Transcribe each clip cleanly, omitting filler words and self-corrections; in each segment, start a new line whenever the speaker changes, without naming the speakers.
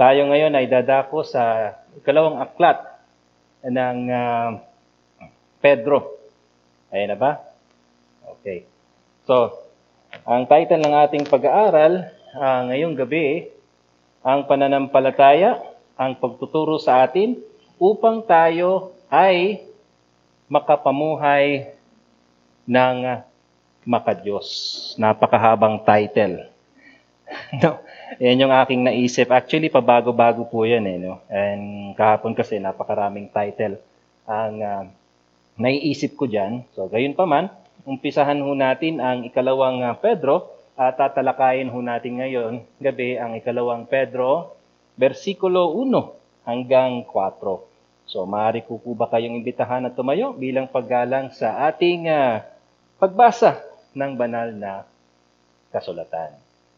Tayo ngayon ay dadako sa ikalawang aklat ng Pedro. Ayan na ba? Okay. So, ang title ng ating pag-aaral ngayong gabi, ang pananampalataya, ang pagtuturo sa atin upang tayo ay makapamuhay ng makadiyos. Napakahabang title. No, yan yung aking naisip. Actually, pabago-bago po yan no? And kahapon kasi napakaraming title ang naiisip ko dyan. So, gayon pa man, umpisahan ho natin ang ikalawang Pedro at tatalakayin ho natin ngayon gabi ang ikalawang Pedro, versikulo 1 hanggang 4. So, maaari po ba kayong imbitahan na tumayo bilang paggalang sa ating pagbasa ng banal na kasulatan.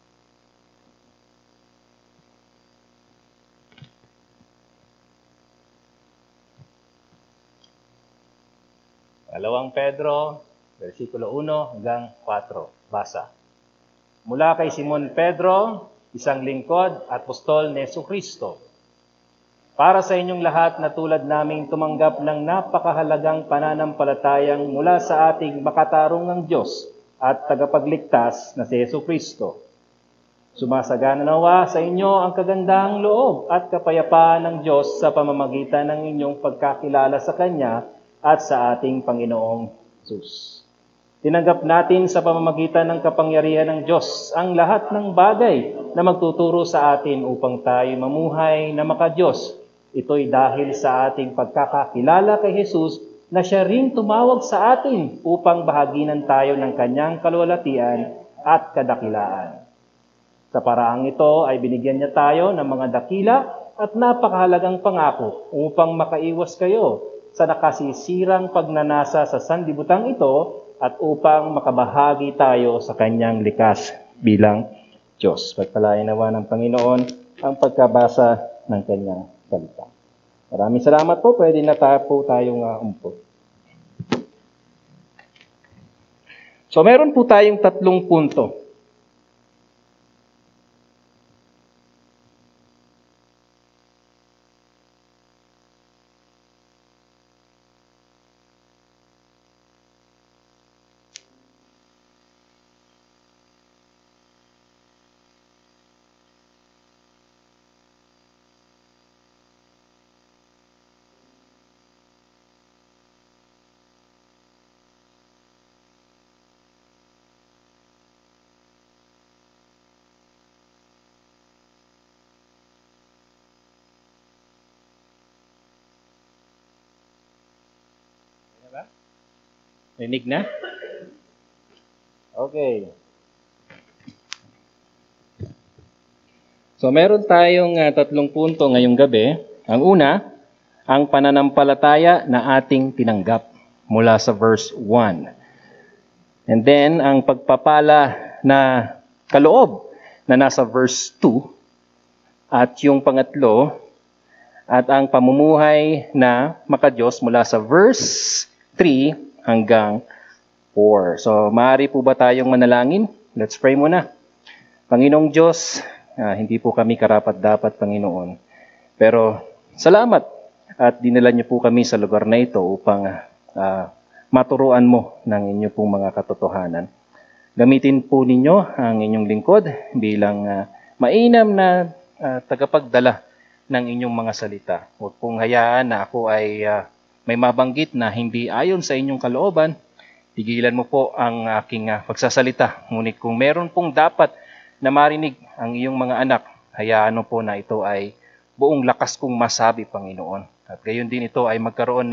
Kalawang Pedro, versikulo 1 hanggang 4. Basa. Mula kay Simon Pedro, isang lingkod at apostol ni Jesucristo. Para sa inyong lahat na tulad naming tumanggap ng napakahalagang pananampalatayang mula sa ating makatarungang Diyos at tagapagligtas na si Jesucristo. Sumasagana nawa sa inyo ang kagandahang loob at kapayapaan ng Diyos sa pamamagitan ng inyong pagkakilala sa Kanya at sa ating Panginoong Hesus. Tinanggap natin sa pamamagitan ng kapangyarihan ng Diyos ang lahat ng bagay na magtuturo sa atin upang tayo mamuhay na makadiyos. Ito'y dahil sa ating pagkakakilala kay Hesus na siya rin tumawag sa atin upang bahaginan tayo ng kanyang kaluwalhatian at kadakilaan. Sa paraang ito ay binigyan niya tayo ng mga dakila at napakahalagang pangako upang makaiwas kayo sa nakasisirang pagnanasa sa sanlibutan ito at upang makabahagi tayo sa kanyang likas bilang Diyos. Pagpalain nawa ng Panginoon ang pagkabasa ng kanyang salita. Maraming salamat po. Pwede na po tayong umpo. So meron po tayong 3 punto. Rinig na? Okay. So meron tayong 3 punto ngayong gabi. Ang una, ang pananampalataya na ating tinanggap mula sa verse 1. And then, ang pagpapala na kaloob na nasa verse 2. At yung pangatlo, at ang pamumuhay na makadiyos mula sa verse 3 hanggang 4. So, maaari po ba tayong manalangin? Let's pray muna. Panginoong Diyos, hindi po kami karapat-dapat, Panginoon. Pero, salamat at dinala niyo po kami sa lugar na ito upang maturuan mo ng inyo pong mga katotohanan. Gamitin po ninyo ang inyong lingkod bilang mainam na tagapagdala ng inyong mga salita. Huwag pong hayaan na ako ay may mabanggit na hindi ayon sa inyong kalooban. Tigilan mo po ang aking pagsasalita. Ngunit kung meron pong dapat na marinig ang iyong mga anak, hayaan mo po na ito ay buong lakas kong masabi, Panginoon. At gayon din ito ay magkaroon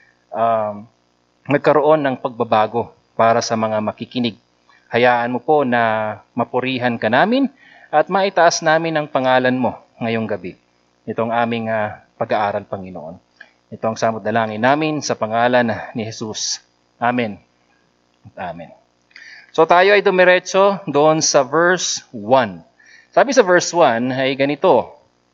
ng pagbabago para sa mga makikinig. Hayaan mo po na mapurihan ka namin at maitaas namin ang pangalan mo ngayong gabi. Itong aming pag-aaral, Panginoon. Ito ang samot dalangin namin sa pangalan ni Jesus. Amen. Amen. So tayo ay dumiretso doon sa verse 1. Sabi sa verse 1 ay ganito.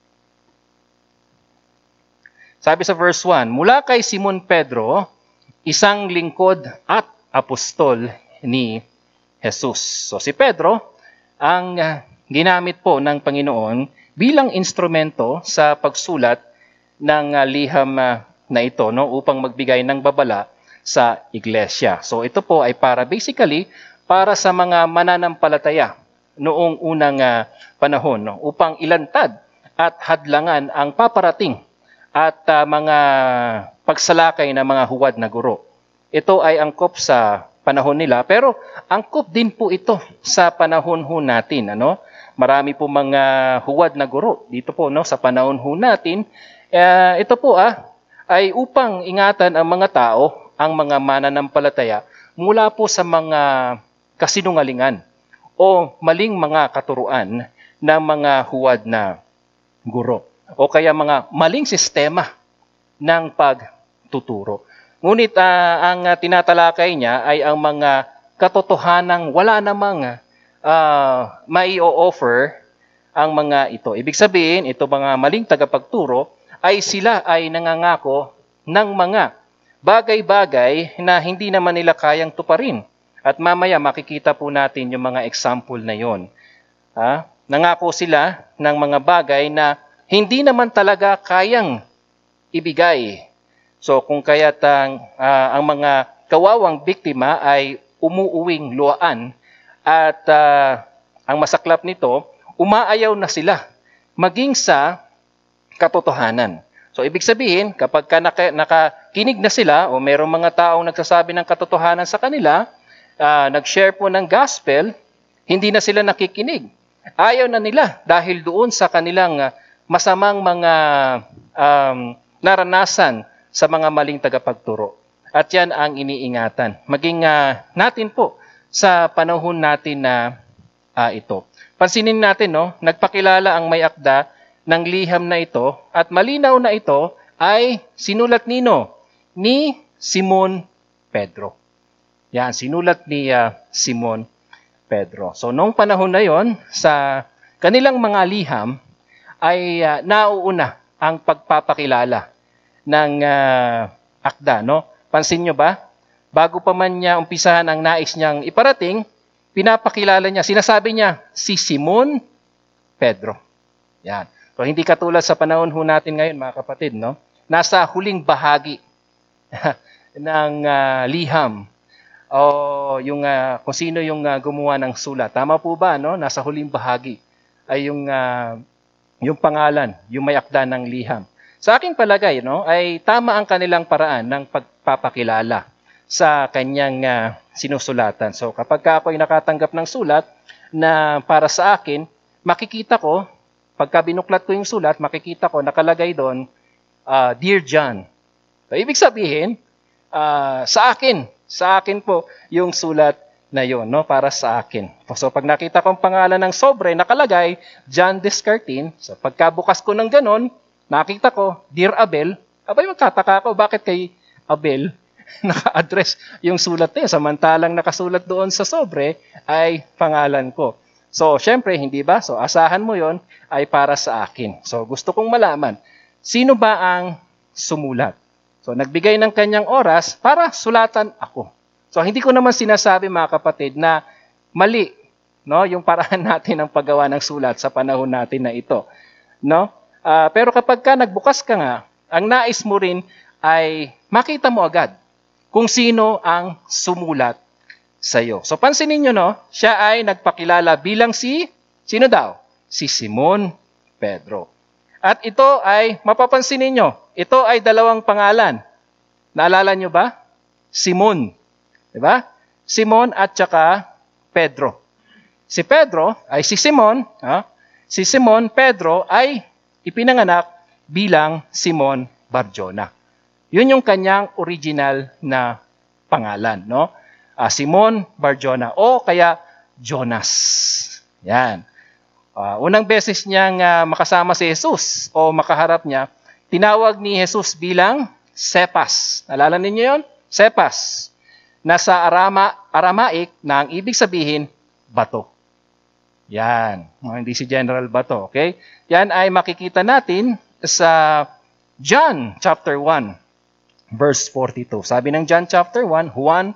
Sabi sa verse 1, mula kay Simon Pedro, isang lingkod at apostol ni Jesus. So si Pedro, ang ginamit po ng Panginoon bilang instrumento sa pagsulat ng liham na ito, no, upang magbigay ng babala sa iglesia. So ito po ay basically para sa mga mananampalataya noong unang panahon, no, upang ilantad at hadlangan ang paparating at mga pagsalakay ng mga huwad na guro. Ito ay angkop sa panahon nila, pero angkop din po ito sa panahon ho natin. Ano? Marami po mga huwad na guro dito po, no, sa panahon ho natin. Ito po ay upang ingatan ang mga tao, ang mga mananampalataya, mula po sa mga kasinungalingan o maling mga katuruan ng mga huwad na guro o kaya mga maling sistema ng pagtuturo. Ngunit ang tinatalakay niya ay ang mga katotohanang wala namang mai-offer ang mga ito. Ibig sabihin, ito mga maling tagapagturo ay sila ay nangangako ng mga bagay-bagay na hindi naman nila kayang tuparin. At mamaya makikita po natin yung mga example na yon. Nangako sila ng mga bagay na hindi naman talaga kayang ibigay. So kung kaya't ang mga kawawang biktima ay umuuwing luwaan at ang masaklap nito, umaayaw na sila maging sa katotohanan. So ibig sabihin, kapag nakakinig na sila o mayroong mga taong nagsasabi ng katotohanan sa kanila, nag-share po ng gospel, hindi na sila nakikinig. Ayaw na nila dahil doon sa kanilang masamang mga naranasan sa mga maling tagapagturo. At yan ang iniingatan. Maging natin po sa panahon natin na ito. Pansinin natin, no, nagpakilala ang may akda ng liham na ito at malinaw na ito ay sinulat nino? Ni Simon Pedro. Yan, sinulat ni Simon Pedro. So, noong panahon na yon, sa kanilang mga liham, ay nauuna ang pagpapakilala ng akda. No? Pansin nyo ba? Bago pa man niya umpisahan ang nais niyang iparating, pinapakilala niya, sinasabi niya, si Simon Pedro. Yan. So, hindi katulad sa panahon ho natin ngayon, mga kapatid, no? Nasa huling bahagi ng liham o yung kung sino yung gumawa ng sulat. Tama po ba, no? Nasa huling bahagi ay yung pangalan, yung may akda ng liham. Sa aking palagay, no, ay tama ang kanilang paraan ng pagpapakilala sa kanyang sinusulatan. So kapag ako ay nakatanggap ng sulat na para sa akin, makikita ko, pagka binuklat ko yung sulat, makikita ko nakalagay doon, Dear John. So, ibig sabihin, sa akin po yung sulat na yon, no, para sa akin. So pag nakita ko ang pangalan ng sobre, nakalagay, John Descartin. So pagkabukas ko ng ganon, nakita ko, Dear Abel. Abay, magkataka ako, bakit kay Abel naka-address yung sulat niya, samantalang nakasulat doon sa sobre ay pangalan ko. So, syempre, hindi ba? So, asahan mo yon ay para sa akin. So, gusto kong malaman, sino ba ang sumulat? So, nagbigay ng kanyang oras para sulatan ako. So, hindi ko naman sinasabi, mga kapatid, na mali, no, yung paraan natin ng paggawa ng sulat sa panahon natin na ito. No? Pero kapag nagbukas ka nga, ang nais mo rin ay makita mo agad kung sino ang sumulat sa iyo. So pansinin nyo, no, siya ay nagpakilala bilang sino daw? Si Simon Pedro. At ito ay, mapapansin ninyo, ito ay dalawang pangalan. Naalala nyo ba? Simon. Diba? Simon at saka Pedro. Si Pedro ay si Simon. Si Simon Pedro ay ipinanganak bilang Simon Barjona. Yun yung kanyang original na pangalan, no? Simon Barjona o kaya Jonas. Yan. Unang beses niyang makasama si Jesus o makaharap niya, tinawag ni Jesus bilang Cephas. Nalala ninyo yun? Cephas. Nasa Aramaic na ang ibig sabihin, bato. Yan. Hindi si General Bato. Okay? Yan ay makikita natin sa John chapter 1. Verse 42. Sabi ng John chapter 1, Juan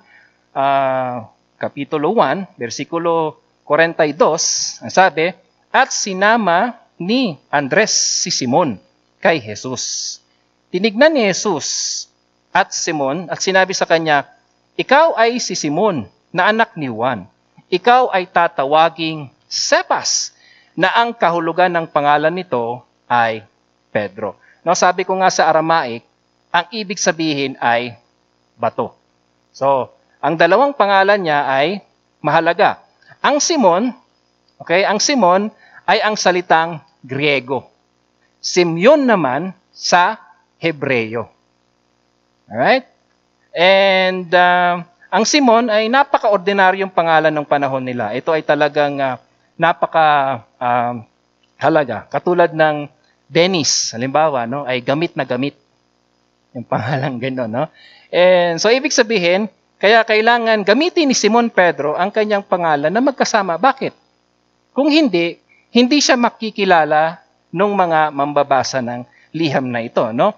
kapitulo 1, versikulo 42, ang sabi, at sinama
ni Andres si Simon kay Jesus. Tinignan ni Jesus at Simon at sinabi sa kanya, ikaw ay si Simon na anak ni Juan. Ikaw ay tatawaging Cephas, na ang kahulugan ng pangalan nito ay Pedro. No, sabi ko nga sa Aramaic, ang ibig sabihin ay bato. So, ang dalawang pangalan niya ay mahalaga. Ang Simon, ang Simon ay ang salitang Griego. Simeon naman sa Hebreo. Alright? And ang Simon ay napaka-ordinaryong pangalan ng panahon nila. Ito ay talagang halaga. Katulad ng Dennis, halimbawa, no, ay gamit na gamit. Yung pangalan gano'n, no? And so, ibig sabihin, kaya kailangan gamitin ni Simon Pedro ang kanyang pangalan na magkasama. Bakit? Kung hindi siya makikilala ng mga mambabasa ng liham na ito, no?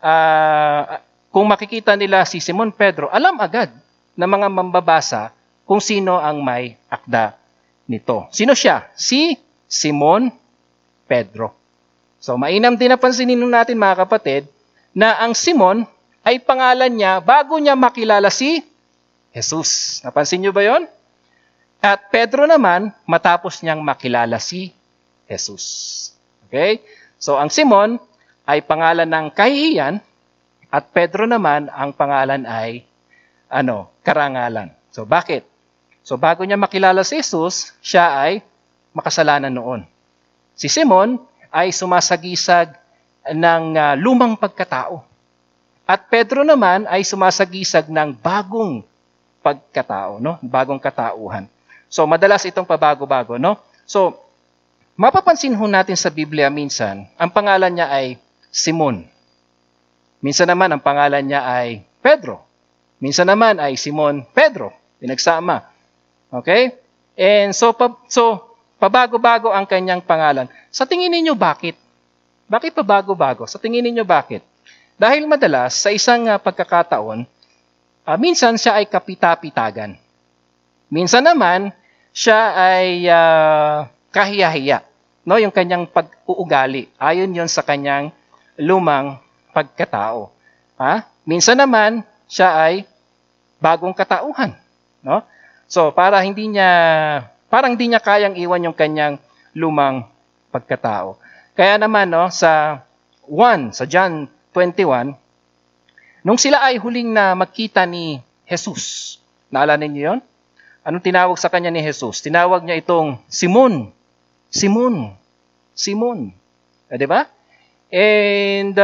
Kung makikita nila si Simon Pedro, alam agad ng mga mambabasa kung sino ang may akda nito. Sino siya? Si Simon Pedro. So, mainam din na pansinin natin mga kapatid na ang Simon ay pangalan niya bago niya makilala si Jesus. Napansin niyo ba yon? At Pedro naman matapos niyang makilala si Jesus. Okay? So, ang Simon ay pangalan ng kahihiyan at Pedro naman ang pangalan ay karangalan. So, bakit? So, bago niya makilala si Jesus, siya ay makasalanan noon. Si Simon ay sumasagisag ng lumang pagkatao. At Pedro naman ay sumasagisag ng bagong pagkatao, no? Bagong katauhan. So, madalas itong pabago-bago, no? So, mapapansin ho natin sa Biblia minsan, ang pangalan niya ay Simon. Minsan naman, ang pangalan niya ay Pedro. Minsan naman ay Simon Pedro. Pinagsama. Okay? And so pabago-bago ang kanyang pangalan. Sa tingin ninyo, bakit? Bakit pabago-bago? Sa tingin ninyo, bakit? Dahil madalas, sa isang pagkakataon, minsan siya ay kapita-pitagan. Minsan naman, siya ay kahiya-hiya. No? Yung kanyang pag-uugali. Ayon yon sa kanyang lumang pagkatao. Minsan naman, siya ay bagong katauhan. No? So, parang hindi niya kayang iwan yung kanyang lumang pagkatao. Kaya naman, no, sa John 21, nung sila ay huling na magkita ni Jesus, naalala niyo yun? Anong tinawag sa kanya ni Jesus? Tinawag niya itong Simon. Simon. Simon. Di ba? And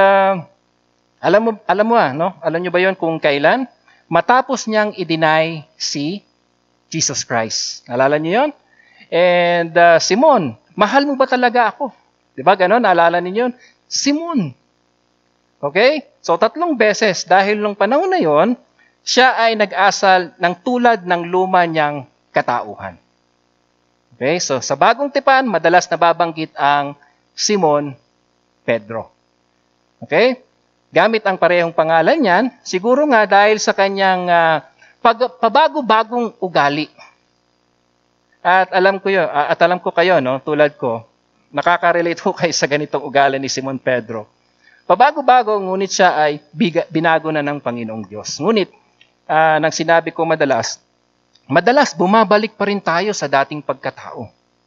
alam mo no? Alam niyo ba yon kung kailan? Matapos niyang i-deny si Jesus Christ. Naalala niyo yon? And Simon, mahal mo ba talaga ako? Di ba ganon? Naalala niyo yon? Simon. Okay? So 3 beses dahil nung panahon na yon, siya ay nag-asal ng tulad ng luma niyang katauhan. Okay? So sa bagong tipan, madalas nababanggit ang Simon Pedro. Okay? Gamit ang parehong pangalan niyan, siguro nga dahil sa kanyang pabago-bagong ugali. At alam ko kayo, no, tulad ko, nakaka-relate ko kayo sa ganitong ugali ni Simon Pedro. Pabago-bago, ngunit siya ay binago na ng Panginoong Diyos. Ngunit, nang sinabi ko madalas bumabalik pa rin tayo sa dating pagkatao.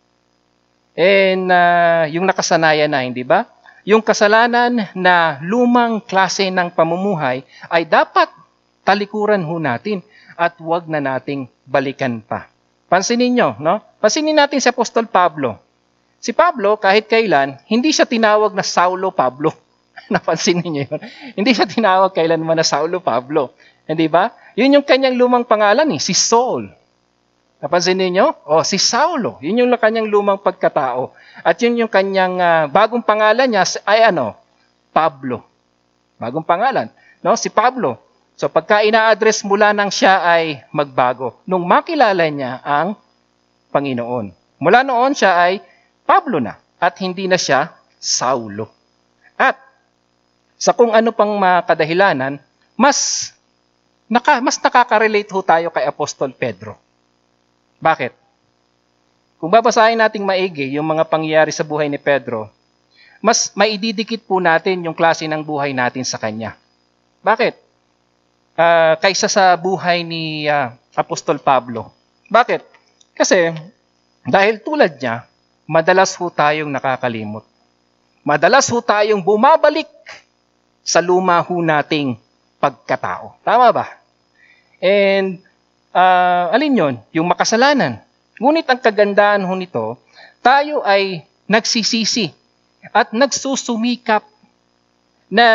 And yung nakasanayan na, hindi ba? Yung kasalanan na lumang klase ng pamumuhay ay dapat talikuran ho natin at huwag na nating balikan pa. Pansinin nyo, no? Pansinin natin si Apostol Pablo. Si Pablo, kahit kailan, hindi siya tinawag na Saulo Pablo. Napansin niyo yun? Hindi siya tinawag kailanman na Saulo Pablo. Hindi ba? Yun yung kanyang lumang pangalan, si Saul. Napansin niyo? Si Saulo. Yun yung kanyang lumang pagkatao. At yun yung kanyang bagong pangalan niya ay Pablo. Bagong pangalan. No? Si Pablo. So pagka ina-address mula nang siya ay magbago. Nung makilala niya ang Panginoon. Mula noon siya ay Pablo na. At hindi na siya Saulo. At sa kung ano pang makadahilanan, mas nakaka-relate ho tayo kay Apostol Pedro. Bakit? Kung babasahin nating maigi yung mga pangyayari sa buhay ni Pedro, mas maididikit po natin yung klase ng buhay natin sa Kanya. Bakit? Kaysa sa buhay ni Apostol Pablo. Bakit? Kasi dahil tulad niya, madalas ho tayong nakakalimot. Madalas ho tayong bumabalik sa luma ho nating pagkatao. Tama ba? And alin yon? Yung makasalanan. Ngunit ang kagandahan ho nito, tayo ay nagsisisi at nagsusumikap na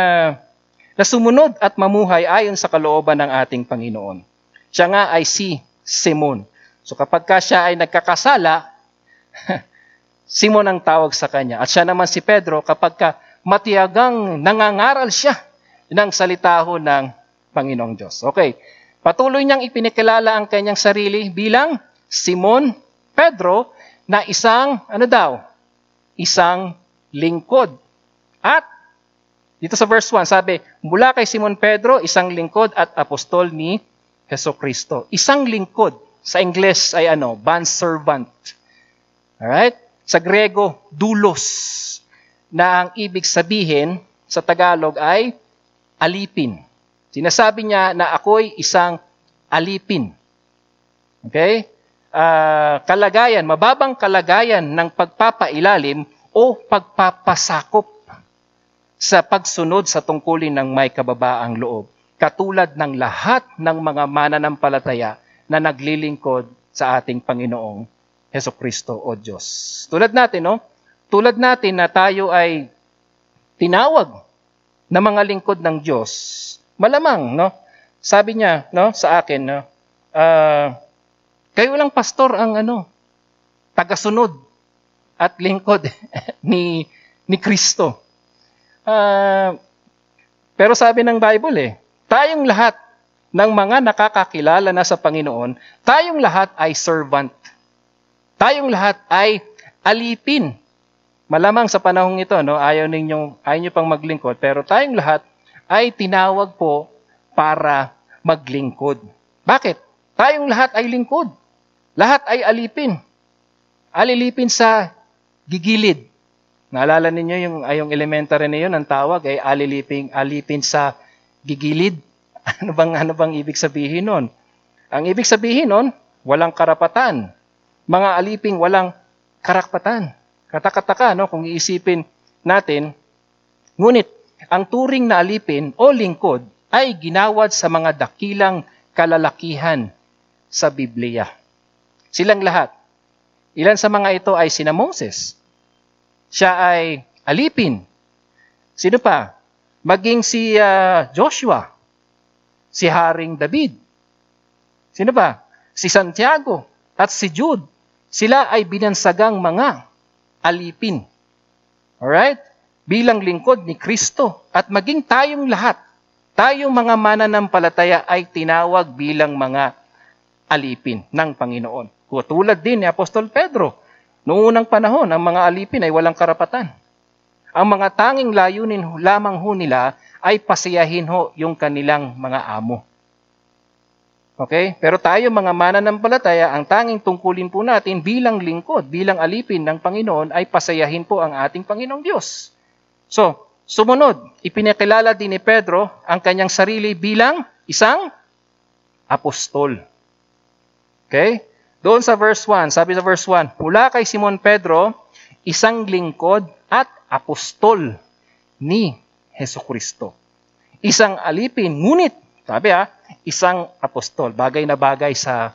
sumunod at mamuhay ayon sa kalooban ng ating Panginoon. Siya nga ay si Simon. So kapag siya ay nagkakasala, Simon ang tawag sa kanya. At siya naman si Pedro kapag matiyagang nangangaral siya ng salita ho ng Panginoong Diyos. Okay, patuloy niyang ipinakilala ang kanyang sarili bilang Simon Pedro na isang, isang lingkod. At dito sa verse 1, sabi, mula kay Simon Pedro, isang lingkod at apostol ni Jesucristo. Isang lingkod. Sa Ingles ay bondservant. Alright? Sa Grego, doulos. Na ang ibig sabihin sa Tagalog ay alipin. Sinasabi niya na ako'y isang alipin. Okay? Kalagayan, mababang kalagayan ng pagpapailalim o pagpapasakop sa pagsunod sa tungkulin ng may kababaang loob, katulad ng lahat ng mga mananampalataya na naglilingkod sa ating Panginoong Hesukristo o Diyos. Tulad natin na tayo ay tinawag na mga lingkod ng Diyos. Malamang, sabi niya, sa akin, kayo lang pastor ang tagasunod at lingkod ni Kristo. Pero sabi ng Bible tayong lahat ng mga nakakakilala na sa Panginoon, tayong lahat ay servant. Tayong lahat ay alipin. Malamang sa panahong ito, ayaw niyo pang maglingkod, pero tayong lahat ay tinawag po para maglingkod. Bakit? Tayong lahat ay lingkod. Lahat ay alipin. Alilipin sa gigilid. Naalala ninyo yung elementary na yun, ang tawag ay alipin sa gigilid. Ano bang ibig sabihin nun? Ang ibig sabihin nun, walang karapatan. Mga aliping walang karapatan. Katakataka, kung iisipin natin. Ngunit, ang turing na alipin o lingkod ay ginawad sa mga dakilang kalalakihan sa Biblia. Silang lahat. Ilan sa mga ito ay sina Moses. Siya ay alipin. Sino pa? Maging si Joshua, si Haring David. Sino pa? Si Santiago at si Jude. Sila ay binansagang mga alipin. Alright? Bilang lingkod ni Kristo. At maging tayong lahat, tayong mga mananampalataya ay tinawag bilang mga alipin ng Panginoon. Tulad din ni Apostol Pedro. Noong unang panahon, ang mga alipin ay walang karapatan. Ang mga tanging layunin lamang ho nila ay pasiyahin ho yung kanilang mga amo. Okay? Pero tayo mga mananampalataya, ang tanging tungkulin po natin bilang lingkod, bilang alipin ng Panginoon ay pasayahin po ang ating Panginoong Diyos. So, sumunod, ipinakilala din ni Pedro ang kanyang sarili bilang isang apostol. Okay? Doon sa verse 1, sabi sa verse 1, mula kay Simon Pedro, isang lingkod at apostol ni Hesukristo. Isang alipin, ngunit, sabi isang apostol. Bagay na bagay sa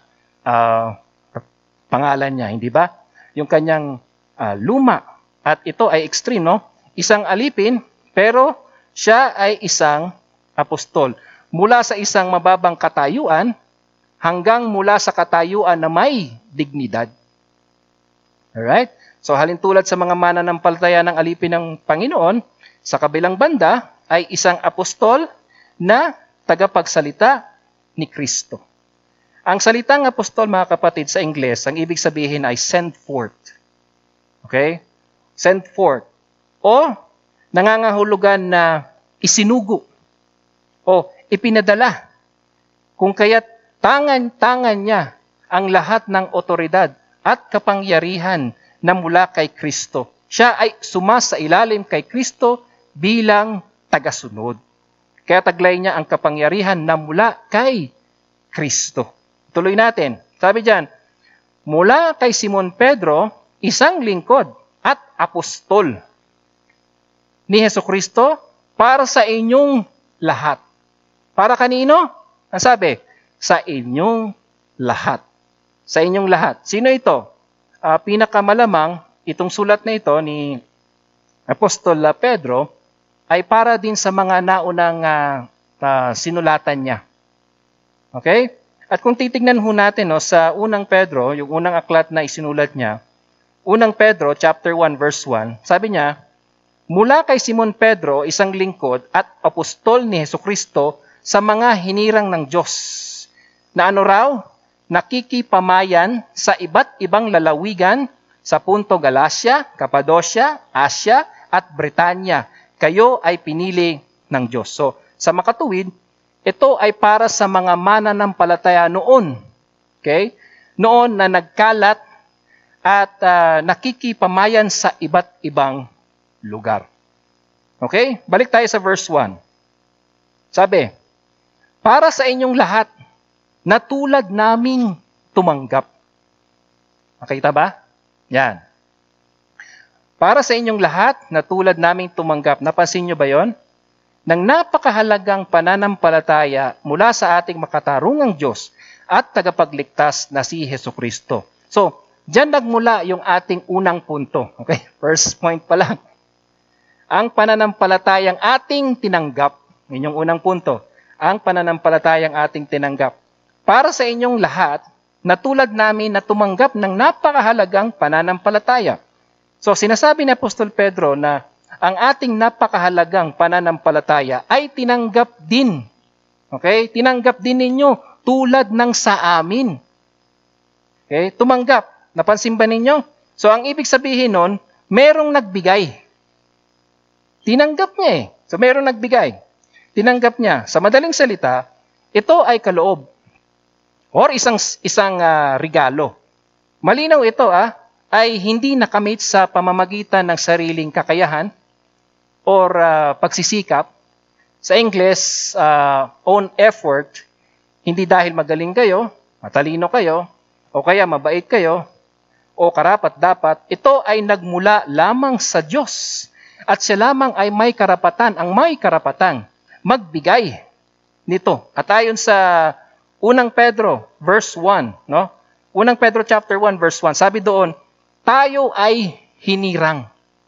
pangalan niya, hindi ba? Yung kanyang luma. At ito ay extreme, Isang alipin, pero siya ay isang apostol. Mula sa isang mababang katayuan, hanggang mula sa katayuan na may dignidad. Alright? So halintulad sa mga mananampalataya ng alipin ng Panginoon, sa kabilang banda ay isang apostol na tagapagsalita ni Kristo. Ang salitang apostol, mga kapatid, sa Ingles, ang ibig sabihin ay sent forth. Okay? Sent forth. O nangangahulugan na isinugo o ipinadala. Kung kaya't tangan niya ang lahat ng otoridad at kapangyarihan na mula kay Kristo Siya ay sumasailalim kay Kristo bilang tagasunod. Kaya taglay niya ang kapangyarihan na mula kay Kristo. Tuloy natin. Sabi diyan, mula kay Simon Pedro, isang lingkod at apostol ni Hesukristo para sa inyong lahat. Para kanino? Ang sabi, sa inyong lahat. Sa inyong lahat. Sino ito? Pinakamalamang, itong sulat na ito ni Apostol Pedro ay para din sa mga naunang sinulatan niya. Okay? At kung titignan ho natin sa unang Pedro, yung unang aklat na isinulat niya, unang Pedro, chapter 1, verse 1, sabi niya, mula kay Simon Pedro, isang lingkod at apostol ni Hesukristo sa mga hinirang ng Diyos, na ano raw, nakikipamayan sa iba't ibang lalawigan sa punto Galacia, Cappadocia, Asia, at Britanya. Kayo ay pinili ng Diyos. So, sa makatuwid, ito ay para sa mga mananampalataya noon. Okay? Noon na nagkalat at nakikipamayan sa iba't ibang lugar. Okay? Balik tayo sa verse 1. Sabi, para sa inyong lahat, na tulad naming tumanggap. Makita ba? Yan. Para sa inyong lahat, na tulad naming tumanggap. Napansin nyo ba yon? Ng napakahalagang pananampalataya mula sa ating makatarungang Diyos at tagapagligtas na si Hesukristo. So, diyan nagmula yung ating unang punto. Okay? First point pa lang. Ang pananampalatayang ating tinanggap. Yun yung unang punto. Ang pananampalatayang ating tinanggap. Para sa inyong lahat, na tulad namin na tumanggap ng napakahalagang pananampalataya. So, sinasabi ni Apostol Pedro na ang ating napakahalagang pananampalataya ay tinanggap din. Okay? Tinanggap din ninyo tulad ng sa amin. Okay? Tumanggap. Napansin ba ninyo? So, ang ibig sabihin nun, merong nagbigay. Tinanggap niya eh. So, merong nagbigay. Tinanggap niya. Sa madaling salita, ito ay kaloob. Or isang regalo. Malinaw ito ay hindi nakamit sa pamamagitan ng sariling kakayahan or pagsisikap. Sa English, own effort, hindi dahil magaling kayo, matalino kayo, o kaya mabait kayo, o karapat-dapat, ito ay nagmula lamang sa Diyos. At siya lamang ay may karapatan, ang may karapatang magbigay nito. At ayon sa unang Pedro, verse 1, no? Unang Pedro chapter 1, verse 1, sabi doon, tayo ay hinirang.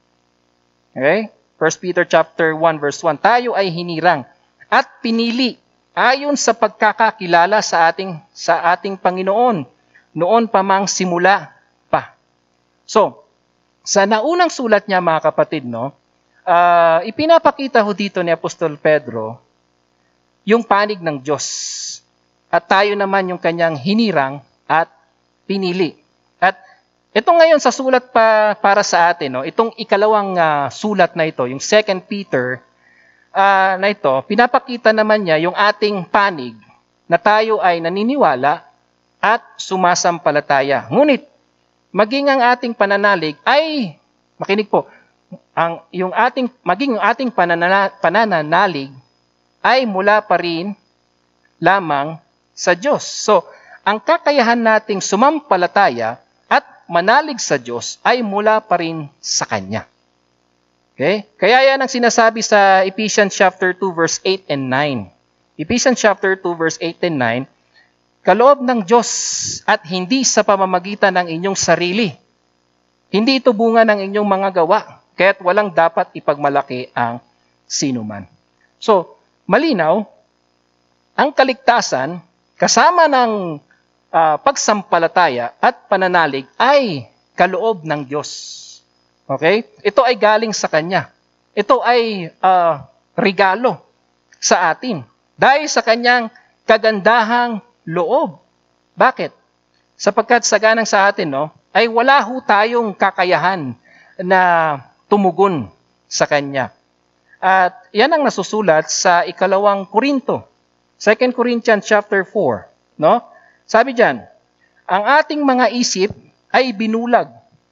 Okay? 1 Peter chapter 1, verse 1, tayo ay hinirang at pinili ayon sa pagkakakilala sa ating Panginoon noon pa mang simula pa. So, sa naunang sulat niya mga kapatid, no, ipinapakita ho dito ni Apostol Pedro yung panig ng Diyos. At tayo naman yung kanyang hinirang at pinili. At ito ngayon sa sulat para sa atin, no, itong ikalawang sulat na ito, yung 2 Peter na ito, pinapakita naman niya yung ating panig na tayo ay naniniwala at sumasampalataya. Ngunit, maging ang ating pananalig ay, makinig po, yung ating pananalig ay mula pa rin lamang sa Diyos. So, ang kakayahan nating sumampalataya at manalig sa Diyos ay mula pa rin sa Kanya. Okay? Kaya yan ang sinasabi sa Ephesians chapter 2 verse 8 and 9. Ephesians chapter 2 verse 8 and 9, kaloob ng Diyos at hindi sa pamamagitan ng inyong sarili. Hindi ito bunga ng inyong mga gawa, kaya't walang dapat ipagmalaki ang sinuman. So, malinaw, ang kaligtasan kasama ng pagsampalataya at pananalig ay kaloob ng Diyos. Okay? Ito ay galing sa Kanya. Ito ay regalo sa atin. Dahil sa Kanyang kagandahang loob. Bakit? Sapagkat saganang sa atin, no, ay wala ho tayong kakayahan na tumugon sa Kanya. At yan ang nasusulat sa ikalawang Korinto. 2 Corinthians chapter 4. No? Sabi diyan, ang ating mga isip ay binulag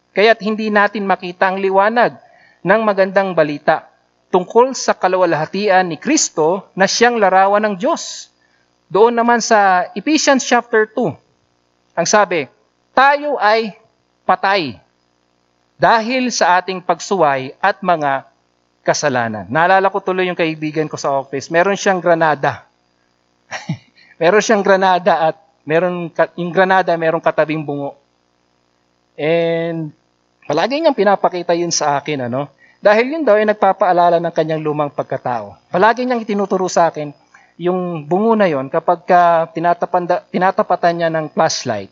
kaya't hindi natin makita ang liwanag ng magandang balita tungkol sa kaluwalhatian ni Kristo na siyang larawan ng Diyos. Doon naman sa Ephesians chapter 2, ang sabi, tayo ay patay dahil sa ating pagsuway at mga kasalanan. Naalala ko tuloy yung kaibigan ko sa office. Meron siyang granada. Meron siyang granada at yung granada merong katabing bungo. And palagi niyang pinapakita yun sa akin, Dahil yun daw ay nagpapaalala ng kanyang lumang pagkatao. Palagi niyang itinuturo sa akin yung bungo na yon kapag tinatapatan niya ng flashlight.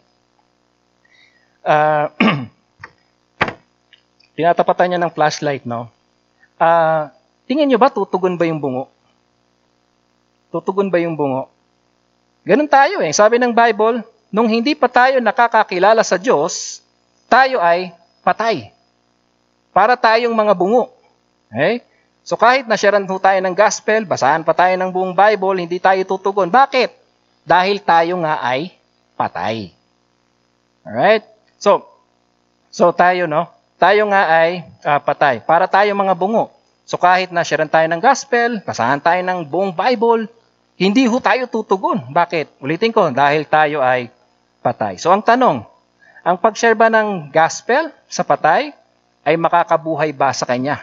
Tinatapatan niya ng flashlight, tingin niyo ba tutugon ba yung bungo? Tutugon ba yung bungo? Ganun tayo eh. Sabi ng Bible, nung hindi pa tayo nakakakilala sa Diyos, tayo ay patay. Para tayong mga bungo. Okay? So kahit nasyaran po tayo ng gospel, basahan pa tayo ng buong Bible, hindi tayo tutugon. Bakit? Dahil tayo nga ay patay. Alright? So tayo, tayo nga ay patay. Para tayo mga bungo. So kahit nasyaran tayo ng gospel, basahan tayo ng buong Bible, hindi ho tayo tutugon. Bakit? Ulitin ko, dahil tayo ay patay. So ang tanong, ang pag-share ba ng gospel sa patay ay makakabuhay ba sa kanya?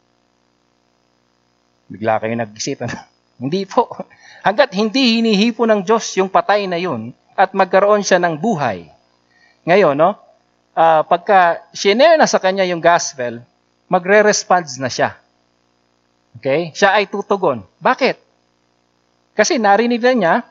Bigla kayo nag-isip. Hindi po. Hanggat hindi hinihipo ng Diyos yung patay na yun at magkaroon siya ng buhay. Ngayon, pagka shinare na sa kanya yung gospel, magre-response na siya. Okay? Siya ay tutugon. Bakit? Kasi narinig na niya,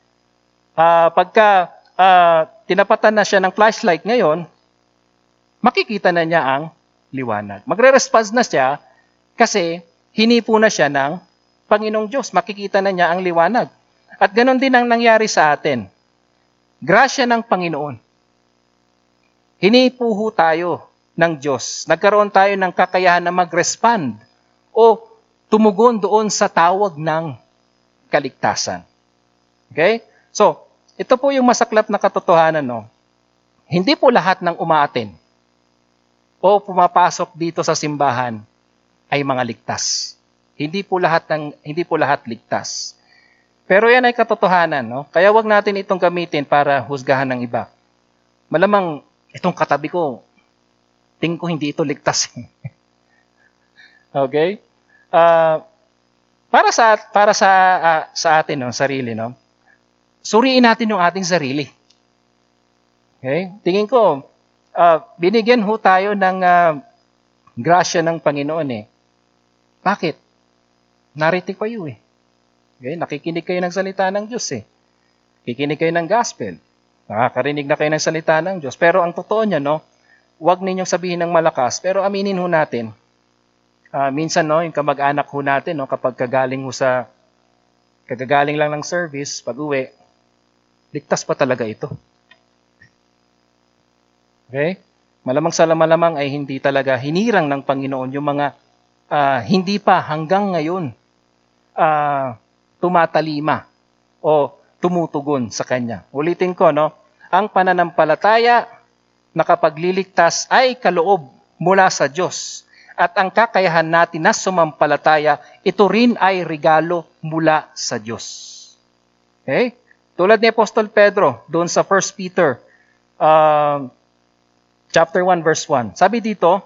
pagka tinapatan na siya ng flashlight ngayon, makikita na niya ang liwanag. Magre-response na siya kasi hinipo na siya ng Panginoong Diyos. Makikita na niya ang liwanag. At ganon din ang nangyari sa atin. Grasya ng Panginoon. Hinipo ho tayo ng Diyos. Nagkaroon tayo ng kakayahan na mag-respond o tumugon doon sa tawag ng kaligtasan. Okay? So, ito po yung masaklap na katotohanan, Hindi po lahat ng umaaten o pumapasok dito sa simbahan ay mga ligtas. Hindi po lahat ligtas. Pero yan ay katotohanan, Kaya wag natin itong gamitin para husgahan ng iba. Malamang itong katabi ko, tingin ko hindi ito ligtas. Okay? Para sa atin, sarili, suriin natin yung ating sarili. Okay? Tingin ko, binigyan ho tayo ng grasya ng Panginoon Bakit? Narito kayo Okay? Nakikinig kayo ng salita ng Diyos Nakikinig kayo ng gospel. Nakakarinig na kayo ng salita ng Diyos. Pero ang totoo niya, huwag ninyong sabihin ng malakas, pero aminin ho natin. Minsan, yung kamag-anak ho natin, kapag kagagaling lang ng service, pag uwi, ligtas pa talaga ito. Okay? Malamang ay hindi talaga hinirang ng Panginoon yung mga hindi pa hanggang ngayon tumatalima o tumutugon sa Kanya. Ulitin ko, ang pananampalataya na kapagliligtas ay kaloob mula sa Diyos. At ang kakayahan natin na sumampalataya, ito rin ay regalo mula sa Diyos. Okay? Tulad ni Apostol Pedro, doon sa 1 Peter chapter 1, verse 1. Sabi dito,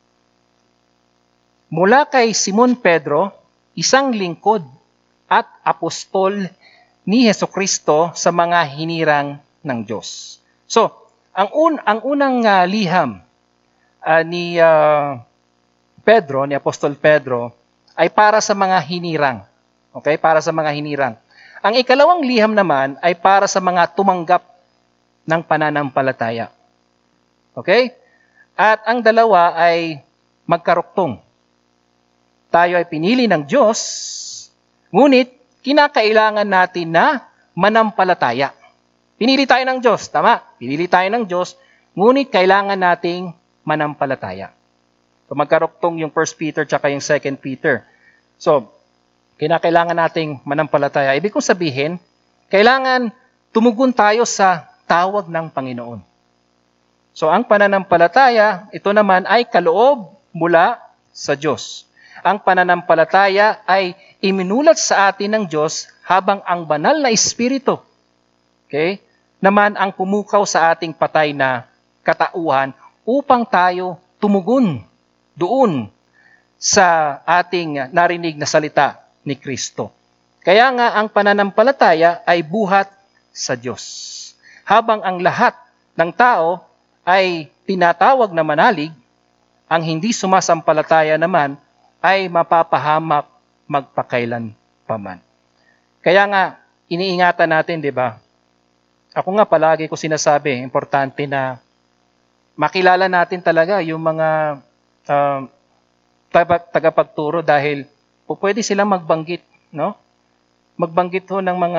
mula kay Simon Pedro, isang lingkod at apostol ni Hesukristo sa mga hinirang ng Diyos. So, ang unang liham ni Apostol Pedro, ay para sa mga hinirang. Okay? Para sa mga hinirang. Ang ikalawang liham naman ay para sa mga tumanggap ng pananampalataya. Okay? At ang dalawa ay magkaruktong. Tayo ay pinili ng Diyos, ngunit kinakailangan natin na manampalataya. Pinili tayo ng Diyos, tama? Pinili tayo ng Diyos, ngunit kailangan nating manampalataya. So, magkaruktong yung 1 Peter tsaka yung 2 Peter. So, kinakailangan nating manampalataya. Ibig kong sabihin, kailangan tumugon tayo sa tawag ng Panginoon. So ang pananampalataya, ito naman ay kaloob mula sa Diyos. Ang pananampalataya ay iminulat sa atin ng Diyos habang ang banal na Espiritu, okay, naman ang pumukaw sa ating patay na katauhan upang tayo tumugon doon sa ating narinig na salita ni Kristo. Kaya nga ang pananampalataya ay buhat sa Diyos. Habang ang lahat ng tao ay tinatawag na manalig, ang hindi sumasampalataya naman ay mapapahamak magpakailan paman. Kaya nga, iniingatan natin, di ba? Ako nga palagi ko sinasabi, importante na makilala natin talaga yung mga tagapagturo dahil pwede silang magbanggit, no? Magbanggit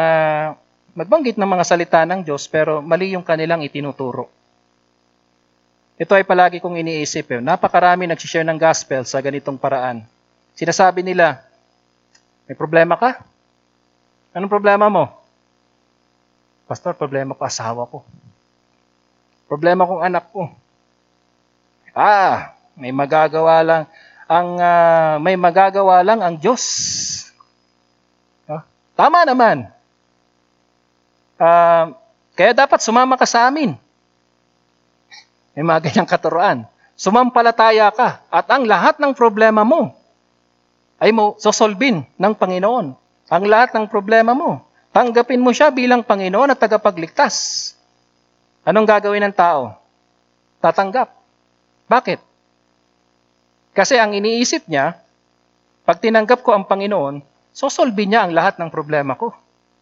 ng mga salita ng Diyos pero mali yung kanilang itinuturo. Ito ay palagi kong iniisip. Napakarami nagsishare ng gospel sa ganitong paraan. Sinasabi nila, may problema ka? Anong problema mo? Pastor, problema ko asawa ko. Problema kong anak ko. May magagawa lang ang Diyos. Tama naman. Kaya dapat sumama ka sa amin. May mga ganyang katuruan. Sumampalataya ka at ang lahat ng problema mo ay mo sosolbin ng Panginoon. Ang lahat ng problema mo, tanggapin mo siya bilang Panginoon at tagapagligtas. Anong gagawin ng tao? Tatanggap. Bakit? Kasi ang iniisip niya, pag tinanggap ko ang Panginoon, sosolbin niya ang lahat ng problema ko.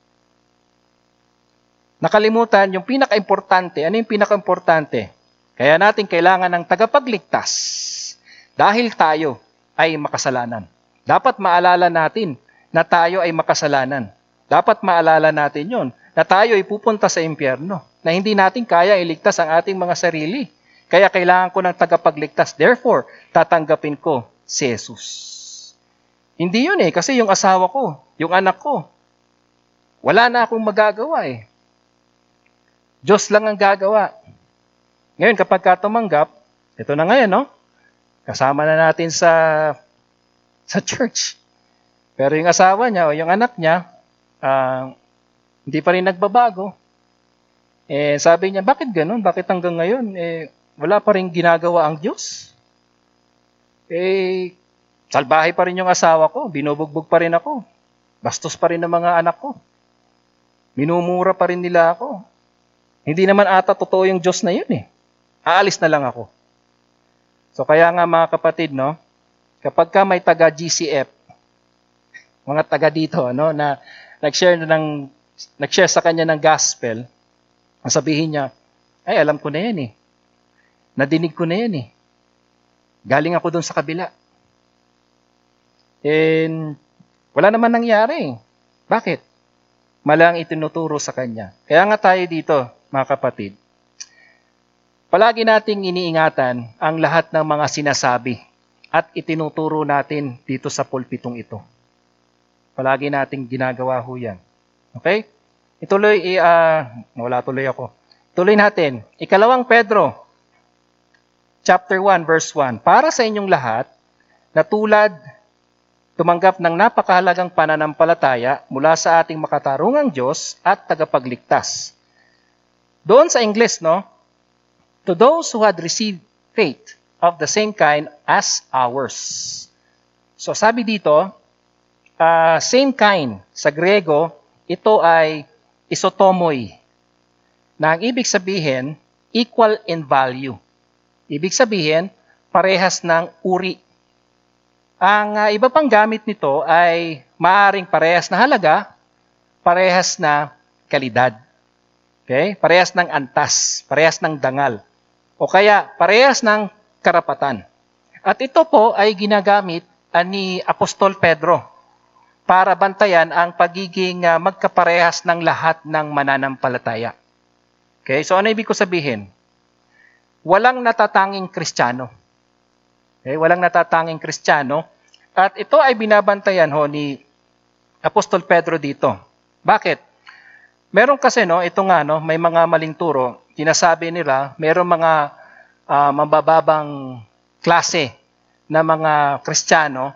Nakalimutan yung pinaka-importante. Ano yung pinaka-importante? Kaya natin kailangan ng tagapagligtas dahil tayo ay makasalanan. Dapat maalala natin na tayo ay makasalanan. Dapat maalala natin yon na tayo ay pupunta sa impyerno, na hindi natin kaya iligtas ang ating mga sarili. Kaya kailangan ko ng tagapagligtas. Therefore, tatanggapin ko si Jesus. Hindi yun kasi yung asawa ko, yung anak ko, wala na akong magagawa Diyos lang ang gagawa. Ngayon, kapag ka tumanggap, ito na ngayon, no? Kasama na natin sa church. Pero yung asawa niya o yung anak niya, hindi pa rin nagbabago. Sabi niya, bakit ganun? Bakit hanggang ngayon, wala pa rin ginagawa ang Diyos? Salbahe pa rin yung asawa ko, binubugbog pa rin ako. Bastos pa rin ng mga anak ko. Minumura pa rin nila ako. Hindi naman ata totoo yung Diyos na yun Aalis na lang ako. So kaya nga mga kapatid, no, kapag ka may taga GCF, mga taga dito, no, na nag-share sa kanya ng gospel, ang sabihin niya, ay alam ko na yan Nadinig ko na yan Galing ako doon sa kabila. Wala naman nangyari. Bakit? Malang itinuturo sa kanya. Kaya nga tayo dito, mga kapatid, palagi nating iniingatan ang lahat ng mga sinasabi at itinuturo natin dito sa pulpitong ito. Palagi nating ginagawa yan. Okay? Ituloy, wala tuloy ako. Tuloy natin. 2 Pedro, chapter 1, verse 1. Para sa inyong lahat, na tulad tumanggap ng napakahalagang pananampalataya mula sa ating makatarungang Diyos at tagapagligtas. Doon sa English, no? To those who had received faith of the same kind as ours. So sabi dito, same kind. Sa Grego, ito ay isotomoy. Na ang ibig sabihin, equal in value. Ibig sabihin, parehas ng uri. Ang iba pang gamit nito ay maaaring parehas na halaga, parehas na kalidad. Okay? Parehas ng antas, parehas ng dangal. O kaya parehas ng karapatan. At ito po ay ginagamit ni Apostol Pedro para bantayan ang pagiging magkaparehas ng lahat ng mananampalataya. Okay? So ano ibig ko sabihin? Walang natatanging Kristiyano. Okay? Walang natatanging Kristiyano. At ito ay binabantayan ni Apostol Pedro dito. Bakit? Meron kasi, no, ito nga, no, may mga maling turo. Sinasabi nila, merong mga mabababang klase na mga Kristiyano,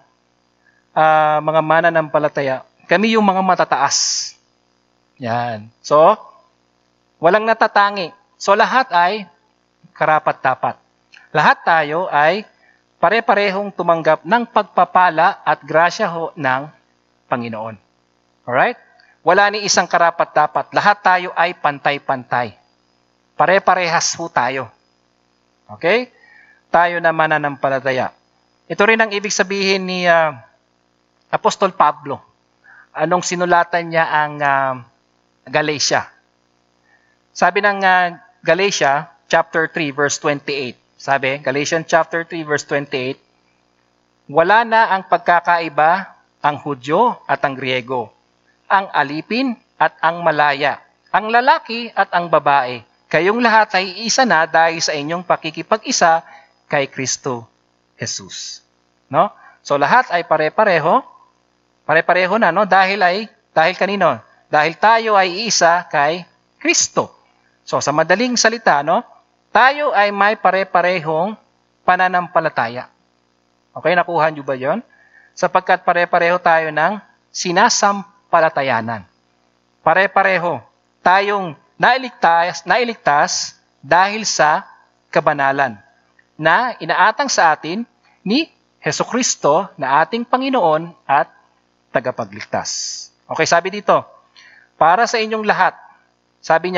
mga mananampalataya, kami yung mga matataas. Yan. So, walang natatangi. So, lahat ay karapat-dapat. Lahat tayo ay pare-parehong tumanggap ng pagpapala at grasya ho ng Panginoon. Alright? Wala ni isang karapat-dapat. Lahat tayo ay pantay-pantay. Pare-parehas ho tayo. Okay? Tayo na mananampalataya. Ito rin ang ibig sabihin ni Apostol Pablo. Anong sinulatan niya ang Galatia? Sabi ng Galatia, chapter 3, verse 28. Sabi, Galatians chapter 3, verse 28, wala na ang pagkakaiba ang Hudyo at ang Griego, ang alipin at ang malaya, ang lalaki at ang babae. Kayong lahat ay isa na dahil sa inyong pakikipag-isa kay Kristo Jesus. No? So lahat ay pare-pareho. Pare-pareho na, no? Dahil kanino? Dahil tayo ay isa kay Kristo. So sa madaling salita, no? Tayo ay may pare-parehong pananampalataya. Okay, nakuha niyo ba 'yon? Sapagkat pare-pareho tayo ng sinasampalatayanan. Pare-pareho tayong nailigtas dahil sa kabanalan na inaatang sa atin ni Hesukristo na ating Panginoon at tagapagligtas. Okay, sabi dito, para sa inyong lahat, sabi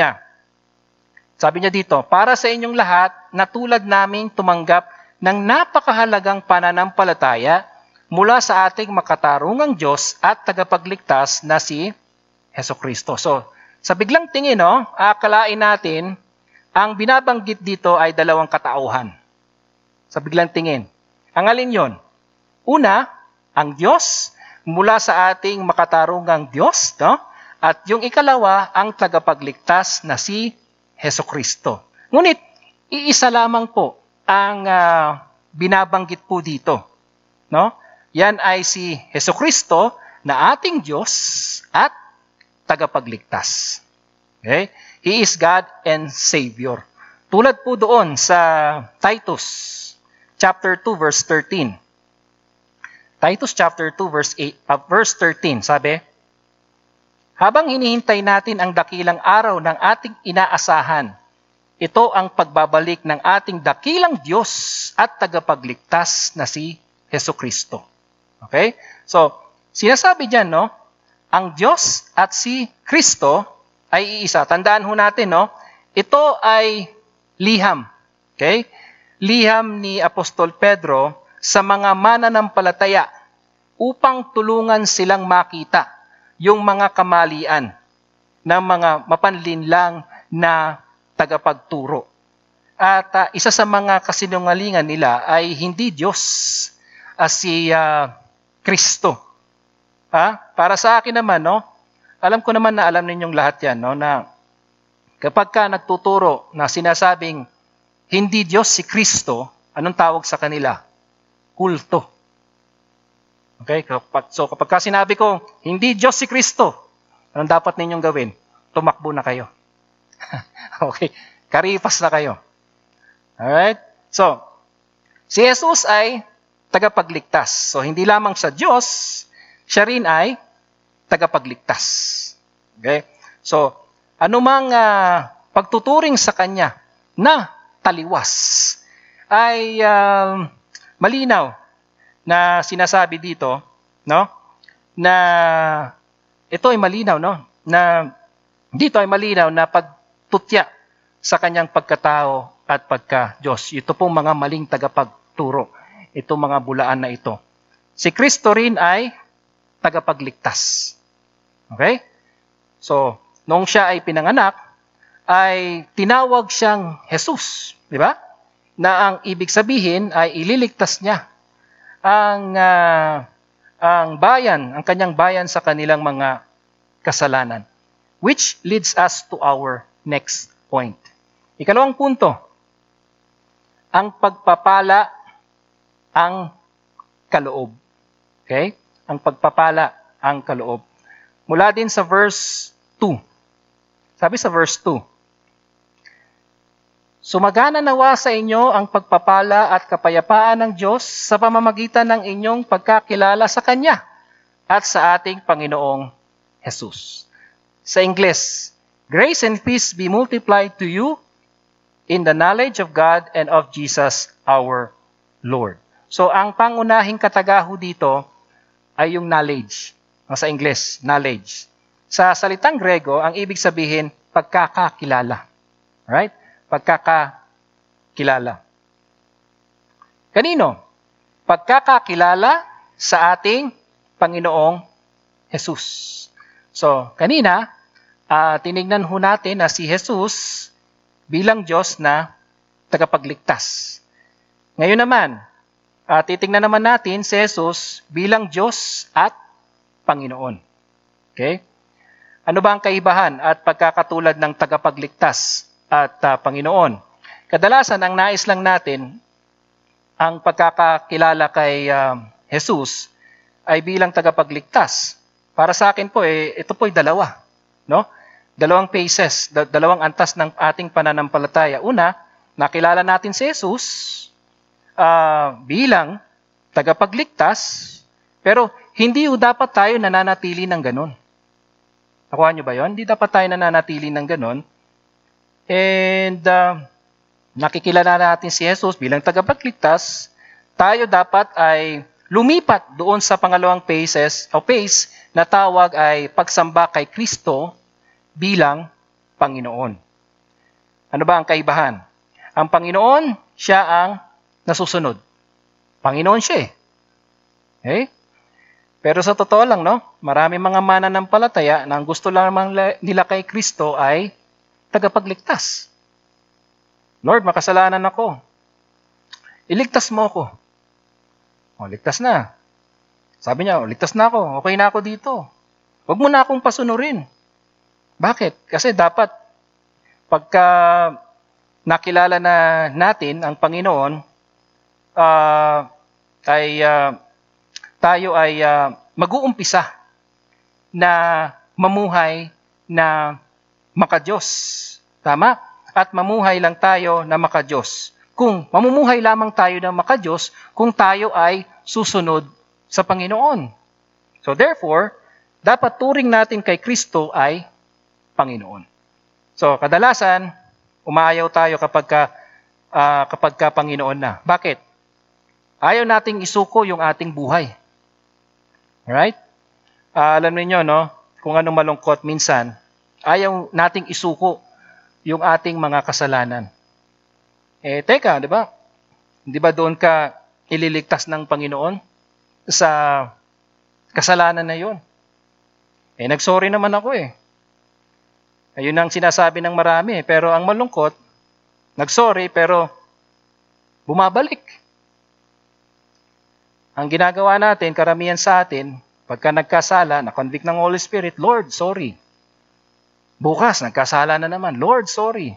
niya dito, para sa inyong lahat na tulad naming tumanggap ng napakahalagang pananampalataya mula sa ating makatarungang Diyos at tagapagligtas na si Hesukristo. So, sa biglang tingin, no, akalain natin, ang binabanggit dito ay dalawang katauhan. Sa biglang tingin. Ang alin yon? Una, ang Diyos mula sa ating makatarungang Diyos, no? At yung ikalawa, ang tagapagligtas na si Hesukristo. Ngunit, iisa lamang po ang binabanggit po dito. No? Yan ay si Hesukristo na ating Diyos at tagapagligtas. Okay? He is God and Savior. Tulad po doon sa Titus chapter 2 verse 13. Titus chapter 2 verse 13, sabi, habang hinihintay natin ang dakilang araw ng ating inaasahan, ito ang pagbabalik ng ating dakilang Diyos at tagapagligtas na si Hesukristo. Okay? So, sinasabi diyan, no, ang Diyos at si Kristo ay iisa. Tandaan ho natin, no, ito ay liham. Okay? Liham ni Apostol Pedro sa mga mananampalataya upang tulungan silang makita yung mga kamalian ng mga mapanlinlang na tagapagturo. At isa sa mga kasinungalingan nila ay hindi Diyos si Kristo. Para sa akin naman, no, alam ko naman na alam ninyong lahat yan, no, na kapag ka nagtuturo na sinasabing hindi Diyos si Kristo, anong tawag sa kanila? Kulto. Okay? So kapag ka sinabi ko, hindi Diyos si Kristo, anong dapat ninyong gawin? Tumakbo na kayo. Okay? Karipas na kayo. Alright? So, si Jesus ay tagapagligtas. So, hindi lamang sa Diyos, siya rin ay tagapagligtas. Okay? So, anumang pagtuturing sa Kanya na taliwas ay malinaw na sinasabi dito, no? Na ito ay malinaw, no? Na dito ay malinaw na pagtutya sa Kanyang pagkatao at pagka-Diyos. Ito pong mga maling tagapagturo. Ito mga bulaan na ito. Si Kristo rin ay tagapagligtas. Okay? So, nung siya ay pinanganak, ay tinawag siyang Jesus. Di ba? Na ang ibig sabihin ay ililigtas niya ang bayan, ang kanyang bayan sa kanilang mga kasalanan. Which leads us to our next point. Ikalawang punto, ang pagpapala ang kaloob. Okay? Ang pagpapala ang kaloob. Mula din sa verse 2. Sabi sa verse 2, Sumagana nawa sa inyo ang pagpapala at kapayapaan ng Diyos sa pamamagitan ng inyong pagkakilala sa Kanya at sa ating Panginoong Jesus. Sa Ingles, grace and peace be multiplied to you in the knowledge of God and of Jesus our Lord. So, ang pangunahing katagaho dito ay yung knowledge. Sa Ingles, knowledge. Sa salitang Grego, ang ibig sabihin, pagkakakilala. Right? Pagkakakilala. Kanino? Pagkakakilala sa ating Panginoong Jesus. So, kanina, tinignan ho natin na si Jesus bilang Diyos na tagapagligtas. Ngayon naman, titignan naman natin si Jesus bilang Diyos at Panginoon. Okay? Ano ba ang kaibahan at pagkakatulad ng tagapagligtas at Panginoon? Kadalasan, ang nais lang natin, ang pagkakakilala kay Jesus ay bilang tagapagligtas. Para sa akin po, ito po ay dalawa. No? Dalawang phases, dalawang antas ng ating pananampalataya. Una, nakilala natin si Jesus bilang tagapagligtas, pero hindi dapat tayo nananatili ng ganun. Nakuha nyo ba yun? Hindi dapat tayo nananatili ng ganun. And nakikilala natin si Jesus bilang tagapagligtas, tayo dapat ay lumipat doon sa pangalawang phase na tawag ay pagsamba kay Kristo bilang Panginoon. Ano ba ang kaibahan? Ang Panginoon, siya ang nasusunod. Panginoon siya eh. Okay? Pero sa totoo lang, no, marami mga mananampalataya na ang gusto lang nila kay Kristo ay tagapagligtas. Lord, makasalanan ako. Iligtas mo ako. O, ligtas na. Sabi niya, ligtas na ako. Okay na ako dito. Huwag mo na akong pasunurin. Bakit? Kasi dapat, pagka nakilala na natin ang Panginoon, tayo ay mag-uumpisa na mamuhay na makadiyos. Tama? At mamuhay lang tayo na makadiyos. Kung mamumuhay lamang tayo na makadiyos, kung tayo ay susunod sa Panginoon. So therefore, dapat turing natin kay Kristo ay Panginoon. So kadalasan, umaayaw tayo kapag ka Panginoon na. Bakit? Ayaw nating isuko yung ating buhay. Alright? Alam niyo, no? Kung anong malungkot minsan, ayaw nating isuko yung ating mga kasalanan. Teka, di ba? Di ba doon ka ililigtas ng Panginoon sa kasalanan na yun? Nagsorry naman ako eh. Ayun ang sinasabi ng marami. Pero ang malungkot, nagsorry pero bumabalik. Ang ginagawa natin, karamihan sa atin, pagka nagkasala, na-convict ng Holy Spirit, Lord, sorry. Bukas, nagkasala na naman, Lord, sorry.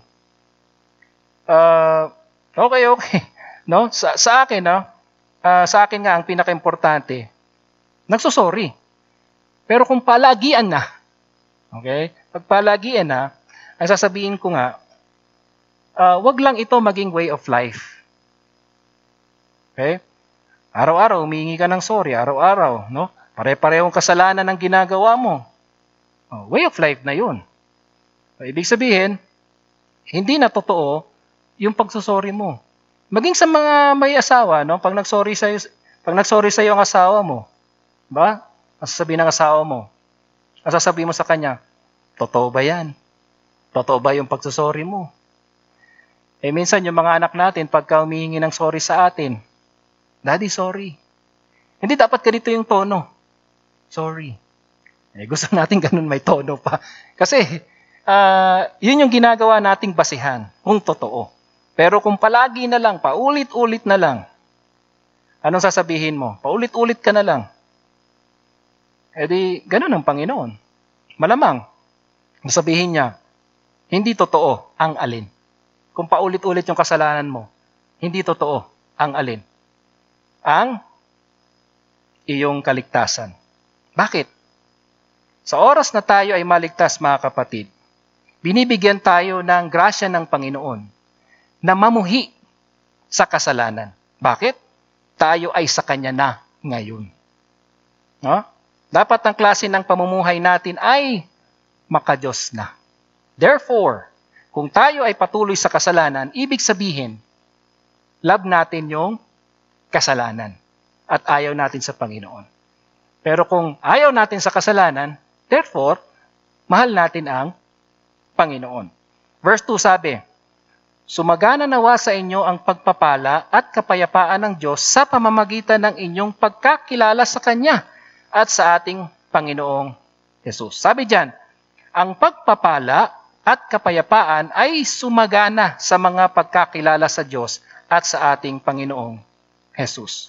Okay. No? Sa akin, no? Sa akin nga, ang pinaka-importante, nagsusorry. Pero kung palagian na, okay? Pag palagian na, ang sasabihin ko nga, wag lang ito maging way of life. Okay? Araw-araw, humingi ka ng sorry. Araw-araw, no? Pare-parehong kasalanan ang ginagawa mo. Way of life na yun. Ibig sabihin, hindi na totoo yung pagsusorry mo. Maging sa mga may asawa, no? Pag nagsorry sa'yo ang asawa mo, ba? Ang sasabihin ng asawa mo, ang sasabihin mo sa kanya, totoo ba yan? Totoo ba yung pagsusorry mo? Minsan yung mga anak natin, pagka humihingi ng sorry sa atin, Daddy, sorry. Hindi dapat ganito yung tono. Sorry. Gusto natin ganun may tono pa. Kasi, yun yung ginagawa nating basihan, kung totoo. Pero kung palagi na lang, paulit-ulit na lang, anong sasabihin mo? Paulit-ulit ka na lang. Ganun ang Panginoon. Malamang, sabihin niya, hindi totoo ang alin. Kung paulit-ulit yung kasalanan mo, hindi totoo ang alin. Ang iyong kaligtasan. Bakit? Sa oras na tayo ay maligtas, mga kapatid, binibigyan tayo ng grasya ng Panginoon na mamuhi sa kasalanan. Bakit? Tayo ay sa Kanya na ngayon. No? Dapat ang klase ng pamumuhay natin ay makadiyos na. Therefore, kung tayo ay patuloy sa kasalanan, ibig sabihin, love natin yung kasalanan at ayaw natin sa Panginoon. Pero kung ayaw natin sa kasalanan, therefore, mahal natin ang Panginoon. Verse 2 sabi, sumagana nawa sa inyo ang pagpapala at kapayapaan ng Diyos sa pamamagitan ng inyong pagkakilala sa Kanya at sa ating Panginoong Jesus. Sabi diyan, ang pagpapala at kapayapaan ay sumagana sa mga pagkakilala sa Diyos at sa ating Panginoong Jesus.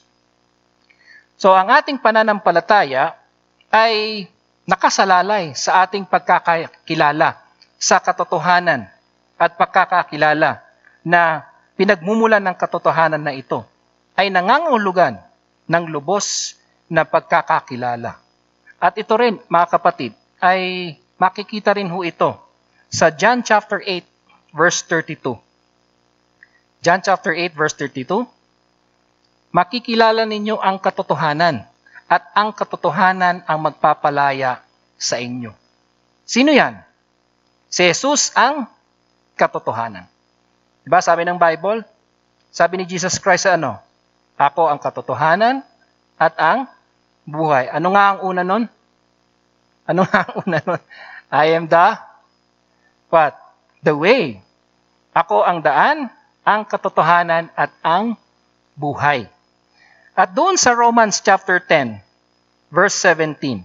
So ang ating pananampalataya ay nakasalalay sa ating pagkakakilala sa katotohanan at pagkakakilala na pinagmumulan ng katotohanan na ito ay nangangahulugan ng lubos na pagkakakilala. At ito rin, mga kapatid, ay makikita rin ho ito sa John chapter 8, verse 32. John chapter 8, verse 32, makikilala ninyo ang katotohanan at ang katotohanan ang magpapalaya sa inyo. Sino yan? Si Jesus ang katotohanan. Diba sabi ng Bible? Sabi ni Jesus Christ ano? Ako ang katotohanan at ang buhay. Ano nga ang una nun? Ano nga ang una nun? I am the what? The way. Ako ang daan, ang katotohanan at ang buhay. At doon sa Romans chapter 10, verse 17.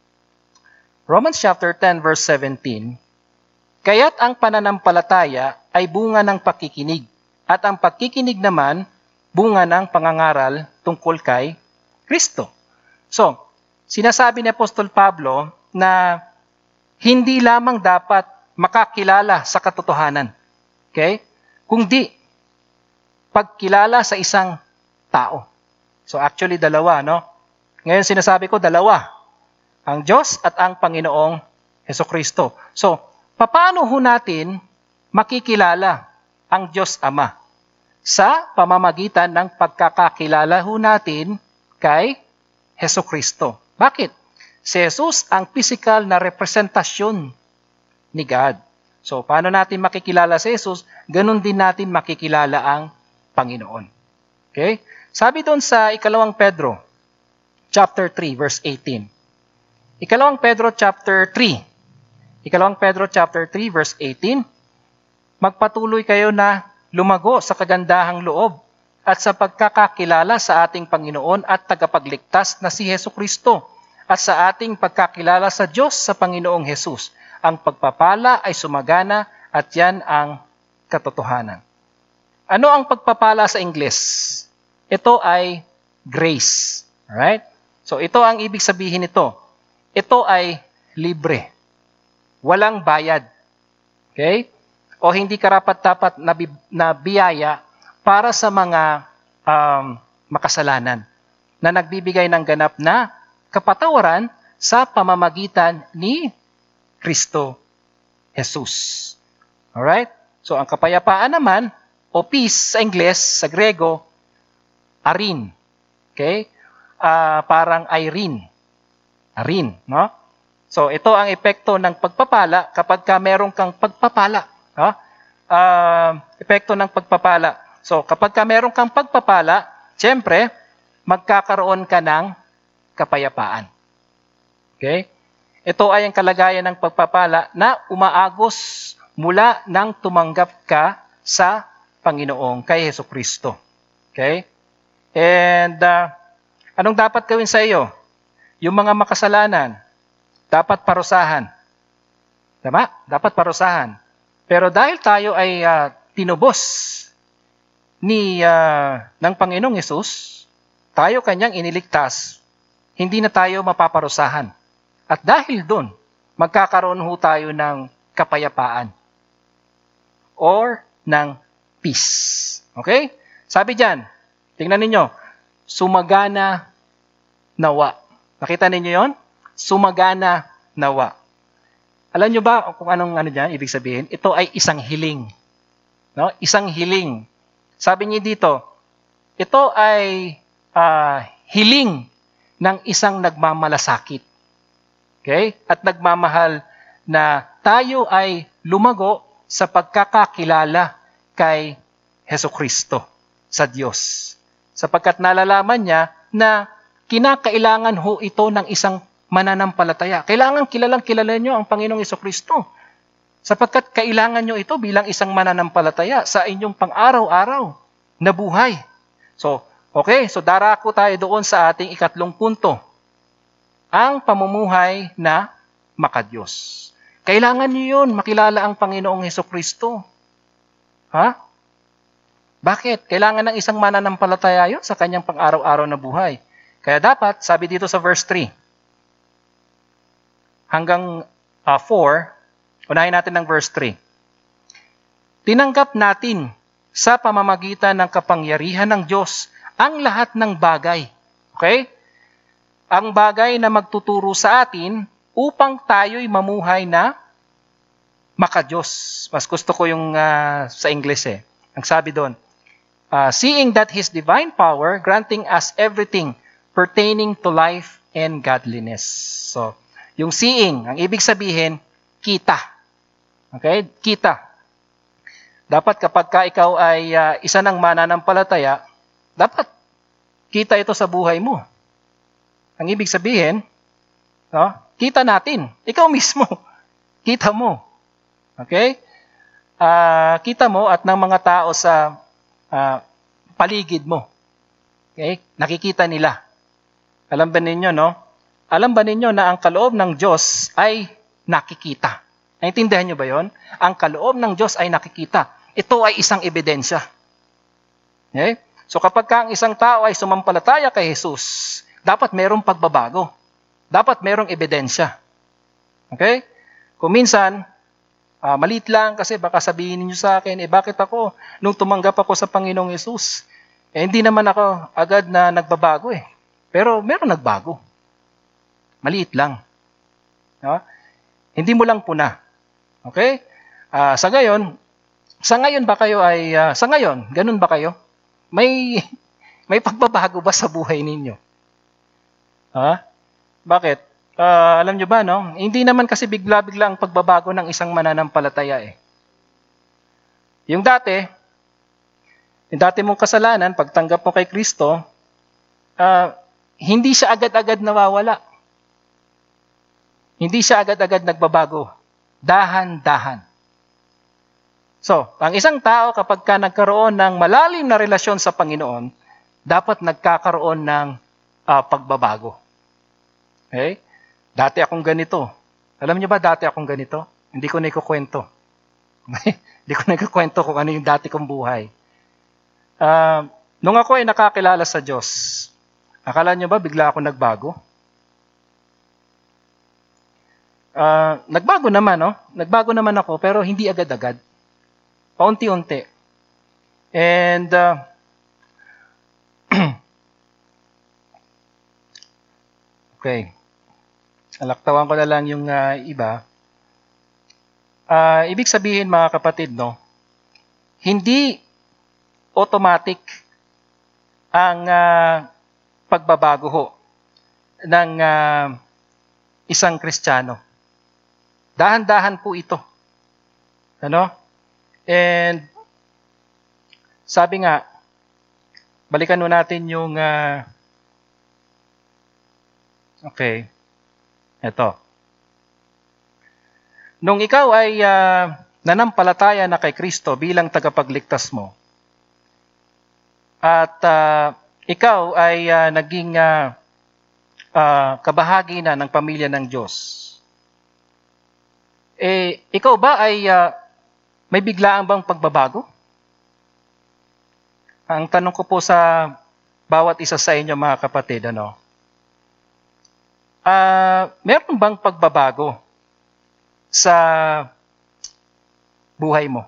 Romans chapter 10, verse 17, kaya't ang pananampalataya ay bunga ng pakikinig, at ang pakikinig naman, bunga ng pangangaral tungkol kay Kristo. So, sinasabi ni Apostol Pablo na hindi lamang dapat makakilala sa katotohanan, okay? Kundi pagkilala sa isang tao. So actually dalawa, no? Ngayon sinasabi ko dalawa. Ang Diyos at ang Panginoong Hesukristo. So, paano ho natin makikilala ang Diyos Ama? Sa pamamagitan ng pagkakakilala ho natin kay Hesukristo. Bakit? Si Jesus ang physical na representasyon ni God. So, paano natin makikilala si Jesus? Ganun din natin makikilala ang Panginoon. Okay? Sabi doon sa ikalawang Pedro, chapter 3, verse 18. Ikalawang Pedro, chapter 3. Ikalawang Pedro, chapter 3, verse 18. Magpatuloy kayo na lumago sa kagandahang loob at sa pagkakakilala sa ating Panginoon at tagapagligtas na si Hesukristo at sa ating pagkakilala sa Diyos sa Panginoong Jesus. Ang pagpapala ay sumagana at yan ang katotohanan. Ano ang pagpapala sa Ingles? Ito ay grace. Alright? So ito ang ibig sabihin nito. Ito ay libre. Walang bayad. Okay? O hindi karapat-dapat na biyaya para sa mga makasalanan na nagbibigay ng ganap na kapatawaran sa pamamagitan ni Kristo Jesus. Alright? So ang kapayapaan naman, o peace sa Ingles, sa Grego, arin. Okay? Parang Irene. Arin, no? So, ito ang epekto ng pagpapala kapag ka meron kang pagpapala. No? Epekto ng pagpapala. So, kapag ka meron kang pagpapala, siyempre, magkakaroon ka ng kapayapaan. Okay? Ito ay ang kalagayan ng pagpapala na umaagos mula nang tumanggap ka sa Panginoong kay Hesukristo. Okay? And anong dapat gawin sa iyo? Yung mga makasalanan, dapat parusahan. Tama? Dapat parusahan. Pero dahil tayo ay tinubos ng Panginoong Hesus, tayo kanyang iniligtas, hindi na tayo mapaparusahan. At dahil doon, magkakaroon ho tayo ng kapayapaan or ng peace. Okay? Sabi diyan, tingnan ninyo, sumagana nawa. Nakita ninyo yon? Sumagana nawa. Alam nyo ba kung anong diyan ibig sabihin? Ito ay isang hiling. no? Isang hiling. Sabi niya dito, ito ay hiling ng isang nagmamalasakit. Okay? At nagmamahal na tayo ay lumago sa pagkakakilala kay Hesukristo sa Diyos. Sapagkat nalalaman niya na kinakailangan ho ito ng isang mananampalataya. Kailangan kilala niyo ang Panginoong Hesukristo. Sapagkat kailangan niyo ito bilang isang mananampalataya sa inyong pang-araw-araw na buhay. So, okay, so darako tayo doon sa ating ikatlong punto. Ang pamumuhay na makadiyos. Kailangan niyo yun, makilala ang Panginoong Hesukristo. Ha? Bakit? Kailangan ng isang mananampalataya yun sa kanyang pang-araw-araw na buhay. Kaya dapat, sabi dito sa verse 3, hanggang 4, unahin natin ng verse 3. Tinanggap natin sa pamamagitan ng kapangyarihan ng Diyos ang lahat ng bagay. Okay? Ang bagay na magtuturo sa atin upang tayo'y mamuhay na makadiyos. Mas gusto ko yung sa English eh. Ang sabi doon, seeing that His divine power granting us everything pertaining to life and godliness. So, yung seeing, ang ibig sabihin, kita. Okay? Kita. Dapat kapag ikaw ay isa ng mananampalataya, dapat kita ito sa buhay mo. Ang ibig sabihin, no, kita natin. Ikaw mismo. Kita mo. Okay? Kita mo at ng mga tao sa paligid mo. Okay? Nakikita nila. Alam ba ninyo, no? Alam ba ninyo na ang kaloob ng Diyos ay nakikita? Naintindihan nyo ba yon? Ang kaloob ng Diyos ay nakikita. Ito ay isang ebidensya. Okay? So kapag ang isang tao ay sumampalataya kay Jesus, dapat merong pagbabago. Dapat merong ebidensya. Okay? Kung minsan, maliit lang kasi baka sabihin niyo sa akin, bakit ako, nung tumanggap ako sa Panginoong Yesus, hindi naman ako agad na nagbabago eh. Pero meron nagbago. Maliit lang. No? Hindi mo lang puna. Okay? Sa ngayon ba kayo ay, sa ngayon, ganun ba kayo? May pagbabago ba sa buhay ninyo? Bakit? Alam nyo ba, no? Hindi naman kasi bigla-bigla ang pagbabago ng isang mananampalataya eh. Yung dati mong kasalanan, pagtanggap mo kay Kristo, hindi siya agad-agad nawawala. Hindi siya agad-agad nagbabago. Dahan-dahan. So, ang isang tao kapag ka nagkaroon ng malalim na relasyon sa Panginoon, dapat nagkakaroon ng pagbabago. Okay? Dati akong ganito. Alam niyo ba dati akong ganito? Hindi ko na ikukwento. Hindi ko na ikukwento kung ano yung dati kong buhay. Nung ako ay nakakilala sa Diyos, akala niyo ba bigla ako nagbago? Nagbago naman, no? Nagbago naman ako, pero hindi agad-agad. Paunti-unti. And, okay. Alaktawan ko na lang yung iba. Ibig sabihin, mga kapatid, no? Hindi automatic ang pagbabago ho ng isang Kristiyano. Dahan-dahan po ito. Ano? And sabi nga, balikan mo natin yung okay. Ito. Nung ikaw ay nanampalataya na kay Kristo bilang tagapagligtas mo, at ikaw ay naging kabahagi na ng pamilya ng Diyos, ikaw ba ay may biglaan bang pagbabago? Ang tanong ko po sa bawat isa sa inyo, mga kapatid, meron bang pagbabago sa buhay mo?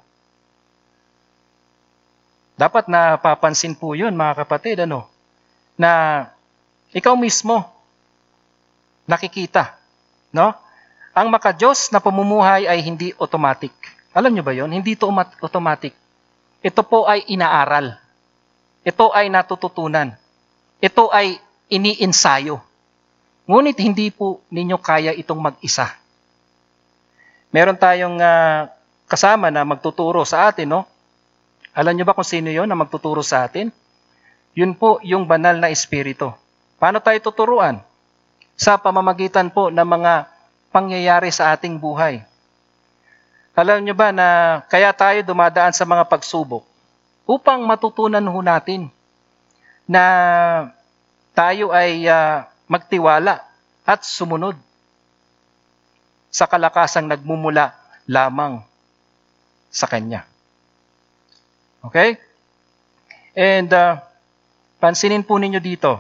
Dapat napapansin po yun, mga kapatid, na ikaw mismo nakikita, no? Ang makadiyos na pamumuhay ay hindi automatic. Alam nyo ba yun? Hindi ito automatic. ito po ay inaaral. Ito ay natututunan. Ito ay iniinsayo. Ngunit hindi po ninyo kaya itong mag-isa. Meron tayong kasama na magtuturo sa atin, no? Alam niyo ba kung sino yon na magtuturo sa atin? Yun po yung banal na espiritu. Paano tayo tuturuan? Sa pamamagitan po ng mga pangyayari sa ating buhay. Alam niyo ba na kaya tayo dumadaan sa mga pagsubok upang matutunan ho natin na tayo ay magtiwala at sumunod sa kalakasang nagmumula lamang sa Kanya. Okay? And pansinin po ninyo dito.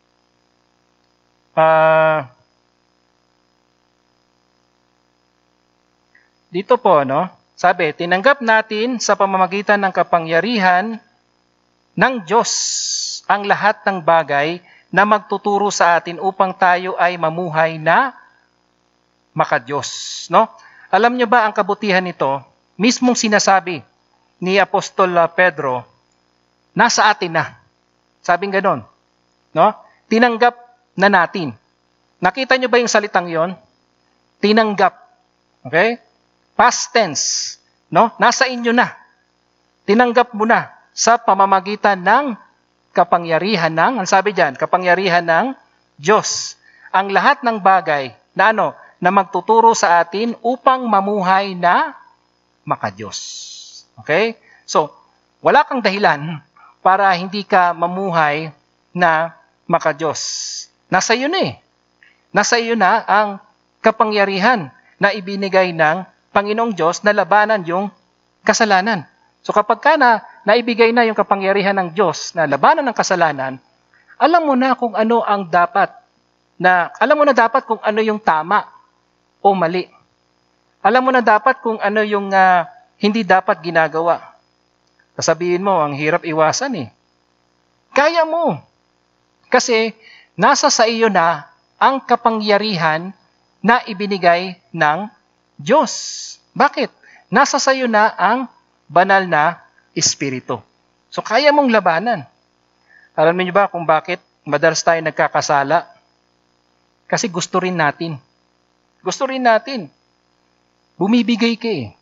Dito po, no? Sabi, tinanggap natin sa pamamagitan ng kapangyarihan ng Diyos ang lahat ng bagay na magtuturo sa atin upang tayo ay mamuhay na makadiyos, no? Alam niyo ba ang kabutihan nito? Mismong sinasabi ni Apostol Pedro, nasa atin na. Sabing ganon, no? Tinanggap na natin. Nakita niyo ba yung salitang yon? Tinanggap. Okay? Past tense, no? Nasa inyo na. Tinanggap mo na sa pamamagitan ng kapangyarihan ng, ang sabi diyan, kapangyarihan ng Diyos. Ang lahat ng bagay na na magtuturo sa atin upang mamuhay na makadiyos. Okay? So, wala kang dahilan para hindi ka mamuhay na makadiyos. Nasa iyo na eh. Nasa iyo na ang kapangyarihan na ibinigay ng Panginoong Diyos na labanan yung kasalanan. So kapag ka naibigay na yung kapangyarihan ng Diyos na labanan ng kasalanan, alam mo na kung ano ang alam mo na dapat kung ano yung tama o mali. Alam mo na dapat kung ano yung hindi dapat ginagawa. Sasabihin mo, ang hirap iwasan eh. Kaya mo. Kasi nasa sa iyo na ang kapangyarihan na ibinigay ng Diyos. Bakit? Nasa sa iyo na ang banal na espiritu. So kaya mong labanan. Alam niyo ba kung bakit madalas tayo nagkakasala? Kasi gusto rin natin. Gusto rin natin. Bumibigay ka eh.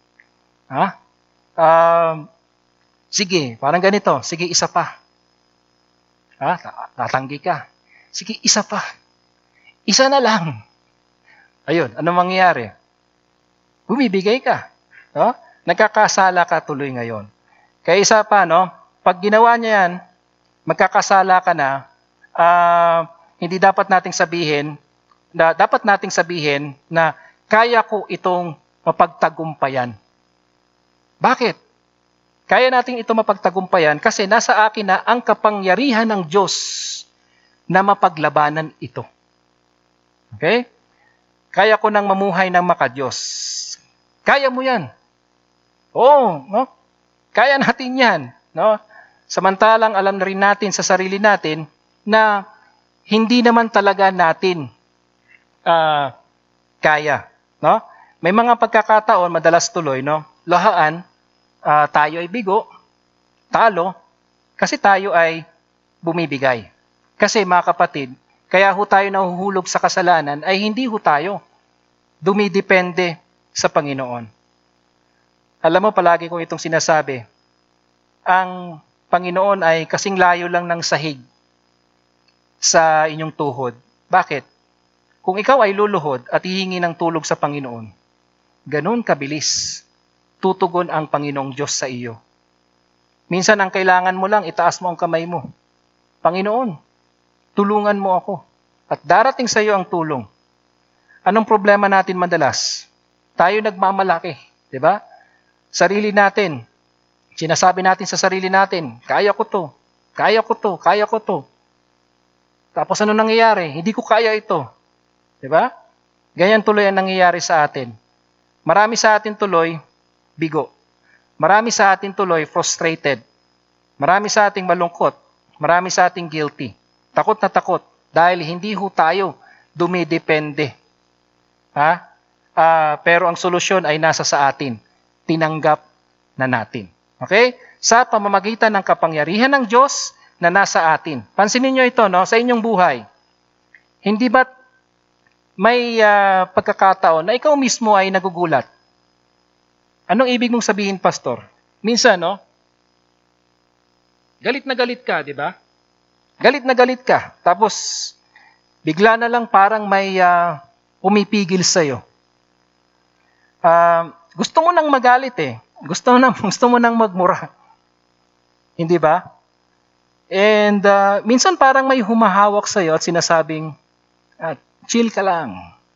Sige, parang ganito. Sige, isa pa. Tatanggi ka. Sige, isa pa. Isa na lang. Ayun, ano mangyayari? Bumibigay ka. No? Nagkakasala ka tuloy ngayon. Kaya isa pa, no? Pag ginawa niya yan, magkakasala ka na, hindi dapat nating sabihin na kaya ko itong mapagtagumpayan. Bakit? Kaya natin ito mapagtagumpayan kasi nasa akin na ang kapangyarihan ng Diyos na mapaglabanan ito. Okay? Kaya ko nang mamuhay ng makadiyos. Kaya mo yan. Oo, no? Kaya natin yan. No? Samantalang alam na rin natin sa sarili natin na hindi naman talaga natin kaya. No? May mga pagkakataon, madalas tuloy, no? Lahaan, tayo ay bigo, talo, kasi tayo ay bumibigay. Kasi mga kapatid, kaya ho tayo nahuhulog sa kasalanan ay hindi ho tayo dumidepende sa Panginoon. Alam mo, palagi kong itong sinasabi, ang Panginoon ay kasing layo lang ng sahig sa inyong tuhod. Bakit? Kung ikaw ay luluhod at hihingi ng tulog sa Panginoon, ganun kabilis tutugon ang Panginoong Diyos sa iyo. Minsan ang kailangan mo lang, itaas mo ang kamay mo. Panginoon, tulungan mo ako. At darating sa iyo ang tulong. Anong problema natin madalas? Tayo nagmamalaki, di ba? Sarili natin. Sinasabi natin sa sarili natin, kaya ko to, kaya ko to, kaya ko to. Tapos ano nangyayari? Hindi ko kaya ito. Di ba? Ganyan tuloy ang nangyayari sa atin. Marami sa atin tuloy, bigo. Marami sa atin tuloy, frustrated. Marami sa ating malungkot. Marami sa ating guilty. Takot na takot dahil hindi ho tayo dumidepende. Pero ang solusyon ay nasa sa atin. Tinanggap na natin. Okay? Sa pamamagitan ng kapangyarihan ng Diyos na nasa atin. Pansinin nyo ito, no? Sa inyong buhay. Hindi ba may pagkakataon na ikaw mismo ay nagugulat? Anong ibig mong sabihin, Pastor? Minsan, no? Galit na galit ka, di ba? Galit na galit ka. Tapos, bigla na lang parang may pumipigil sa'yo. Gusto mo nang magalit eh. Gusto mo nang magmura. Hindi ba? And minsan parang may humahawak sa'yo at sinasabing, chill ka lang.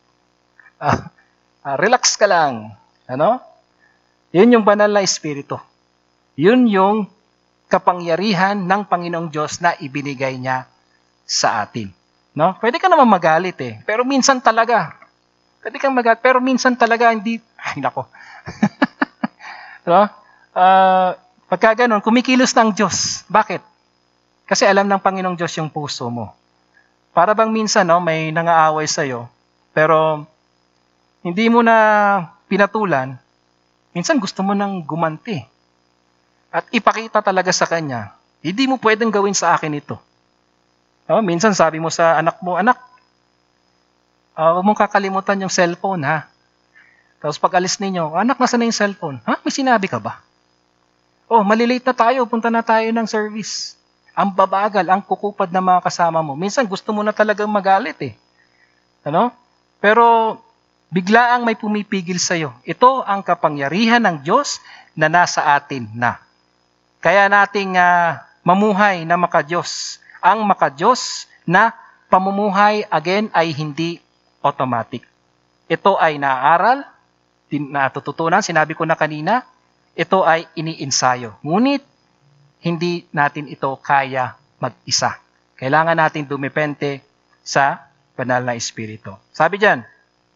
Relax ka lang. Ano? Yun yung banal na espiritu. Yun yung kapangyarihan ng Panginoong Diyos na ibinigay niya sa atin. No? Pwede ka naman magalit eh. Pero minsan talaga. Pwede kang magalit. Pero minsan talaga hindi. Ay, nako. No? Pagka ganun, kumikilos ng Diyos. Bakit? Kasi alam ng Panginoong Diyos yung puso mo. Para bang minsan, no, may nangaaway sa'yo, pero hindi mo na pinatulan, minsan gusto mo nang gumanti. At ipakita talaga sa kanya, hindi mo pwedeng gawin sa akin ito. Minsan sabi mo sa anak mo, anak, huwag mong kakalimutan yung cellphone, ha? Tapos pag alis ninyo, anak, nasa na yung cellphone? Ha? May sinabi ka ba? Malilate na tayo, punta na tayo ng service. Ang babagal, ang kukupad ng mga kasama mo. Minsan gusto mo na talagang magalit eh. Ano? Pero biglaang may pumipigil sa'yo. Ito ang kapangyarihan ng Diyos na nasa atin na. Kaya nating mamuhay na makadiyos. Ang makadiyos na pamumuhay again ay hindi automatic. Ito ay naaaral, natututunan, sinabi ko na kanina, ito ay iniinsayo. Ngunit, hindi natin ito kaya mag-isa. Kailangan natin dumepende sa banal na espiritu. Sabi diyan,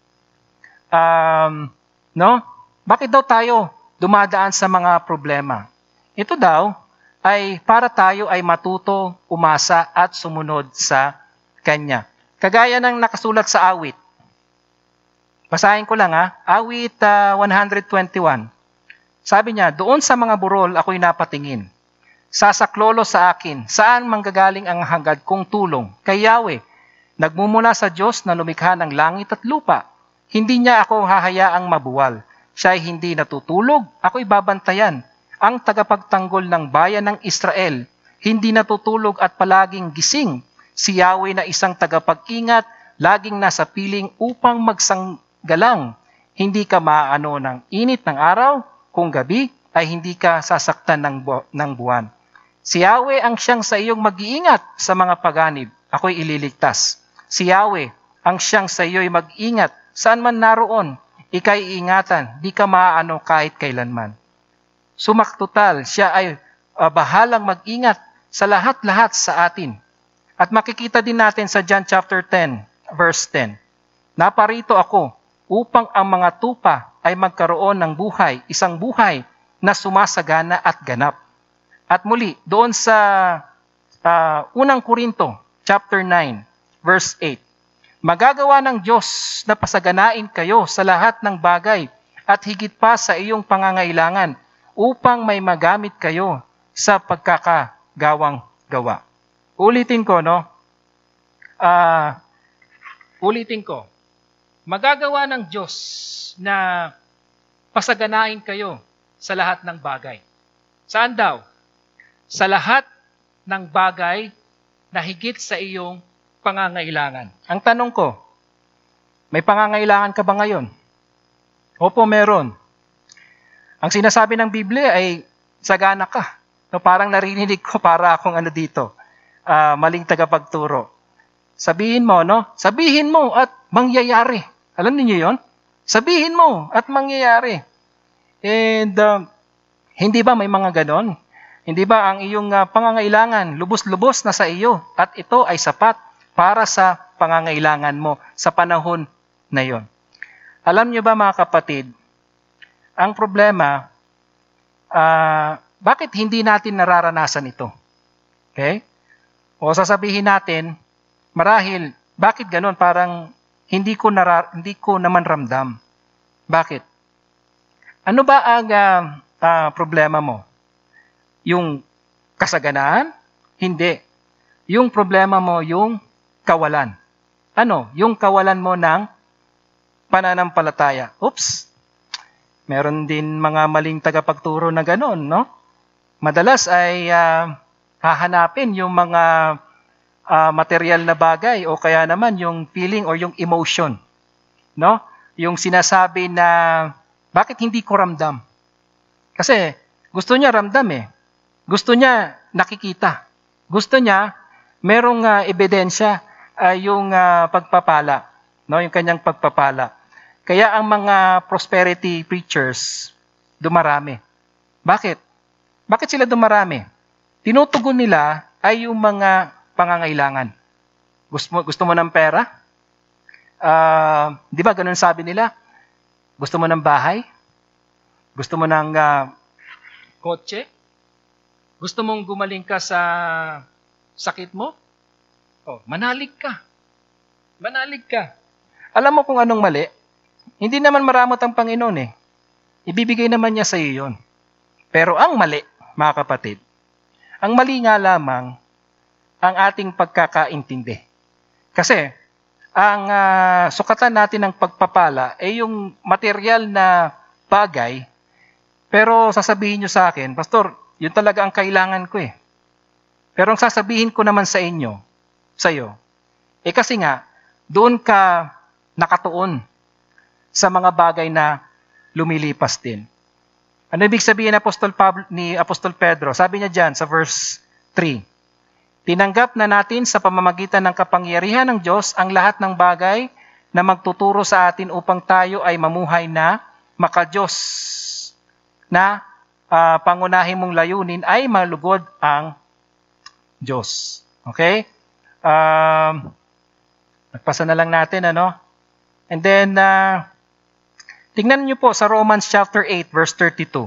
no? Bakit daw tayo dumadaan sa mga problema? Ito daw ay para tayo ay matuto, umasa at sumunod sa Kanya. Kagaya ng nakasulat sa awit. Basahin ko lang awit 121. Sabi niya, doon sa mga burol ako'y napatingin. Sasaklolo sa akin, saan manggagaling ang hangad kong tulong? Kay Yahweh, nagmumula sa Diyos na lumikha ng langit at lupa. Hindi niya ako hahayaang mabuwal. Siya ay hindi natutulog, ako'y babantayan. Ang tagapagtanggol ng bayan ng Israel, hindi natutulog at palaging gising. Si Yahweh na isang tagapag-ingat, laging nasa piling upang magsanggalang. Hindi ka maaano ng init ng araw, kung gabi ay hindi ka sasaktan ng buwan. Si Yahweh ang siyang sa iyong mag-iingat sa mga paganib. Ako'y ililigtas. Si Yahweh ang siyang sa iyo'y mag-ingat. Saan man naroon, ika'y iingatan. Di ka maaano kahit kailanman. Sumaktutal, siya ay bahalang mag-ingat sa lahat-lahat sa atin. At makikita din natin sa John chapter 10, verse 10. Naparito ako upang ang mga tupa ay magkaroon ng buhay, isang buhay na sumasagana at ganap. At muli, doon sa unang Korinto, chapter 9, verse 8. Magagawa ng Diyos na pasaganain kayo sa lahat ng bagay at higit pa sa iyong pangangailangan upang may magamit kayo sa pagkakagawang gawa. Ulitin ko, no? Magagawa ng Diyos na pasaganain kayo sa lahat ng bagay. Saan daw? Sa lahat ng bagay na higit sa iyong pangangailangan. Ang tanong ko, may pangangailangan ka ba ngayon? Opo, meron. Ang sinasabi ng Biblia ay sagana ka. No, parang narinig ko para akong dito, maling tagapagturo. Sabihin mo, no? Sabihin mo at mangyayari. Alam niyo yon? Sabihin mo at mangyayari. And hindi ba may mga ganon? Hindi ba ang iyong pangangailangan lubos-lubos na sa iyo at ito ay sapat para sa pangangailangan mo sa panahon na yon? Alam niyo ba mga kapatid, ang problema, bakit hindi natin nararanasan ito? Okay? O sasabihin natin, marahil, bakit ganon? Parang hindi ko naman ramdam. Bakit? Ano ba ang problema mo? yung kasaganaan? Hindi. Yung problema mo, yung kawalan. Ano? Yung kawalan mo ng pananampalataya. Oops! Meron din mga maling tagapagturo na gano'n, no? Madalas ay hahanapin yung mga material na bagay o kaya naman yung feeling or yung emotion, no? Yung sinasabi na, bakit hindi ko ramdam? Kasi gusto niya ramdam eh. Gusto niya nakikita. Gusto niya merong ebidensya yung pagpapala, no? Yung kanyang pagpapala. Kaya ang mga prosperity preachers dumarami. Bakit? Bakit sila dumarami? Tinutugon nila ay yung mga pangangailangan. Gusto mo ng pera? Di ba ganun sabi nila? Gusto mo ng bahay? Gusto mo ng kotse? Gusto mong gumaling ka sa sakit mo? Oh, manalig ka. Manalig ka. Alam mo kung anong mali? Hindi naman maramot ang Panginoon eh. Ibibigay naman niya sa iyo yun. Pero ang mali, mga kapatid, ang mali nga lamang ang ating pagkakaintindi. Kasi, ang sukatan natin ng pagpapala ay yung material na bagay, pero sasabihin nyo sa akin, Pastor, yun talaga ang kailangan ko eh. Pero ang sasabihin ko naman sa inyo, sa iyo, kasi nga, doon ka nakatuon sa mga bagay na lumilipas din. Ano ibig sabihin ni Apostol Pedro? Sabi niya dyan sa verse 3, tinanggap na natin sa pamamagitan ng kapangyarihan ng Diyos ang lahat ng bagay na magtuturo sa atin upang tayo ay mamuhay na maka-Diyos, na pangunahin mong layunin ay malugod ang Diyos. Okay? Nagpasa na lang natin, ano? And then, tingnan niyo po sa Romans chapter 8, verse 32.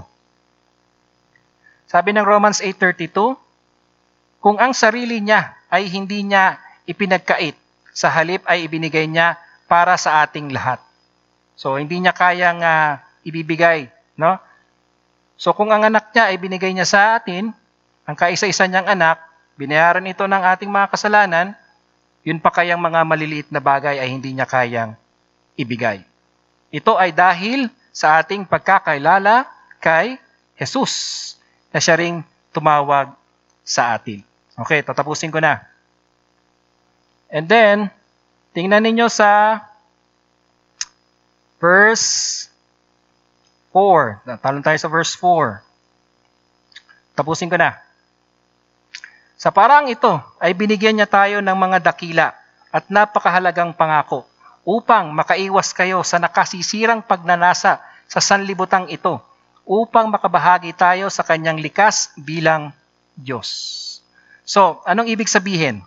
Sabi ng Romans 8:32, kung ang sarili niya ay hindi niya ipinagkait, sa halip ay ibinigay niya para sa ating lahat. So, hindi niya kayang ibibigay, no? So, kung ang anak niya ay binigay niya sa atin, ang kaisa-isa niyang anak, binayaran ito ng ating mga kasalanan, yun pa kayang mga maliliit na bagay ay hindi niya kayang ibigay. Ito ay dahil sa ating pagkakailala kay Jesus na siya ring tumawag sa atin. Okay, tatapusin ko na. And then, tingnan ninyo sa verse 4. Talon tayo sa verse 4. Tapusin ko na. Sa parang ito ay binigyan niya tayo ng mga dakila at napakahalagang pangako upang makaiwas kayo sa nakasisirang pagnanasa sa sanlibutan ito, upang makabahagi tayo sa kanyang likas bilang Diyos. So, anong ibig sabihin?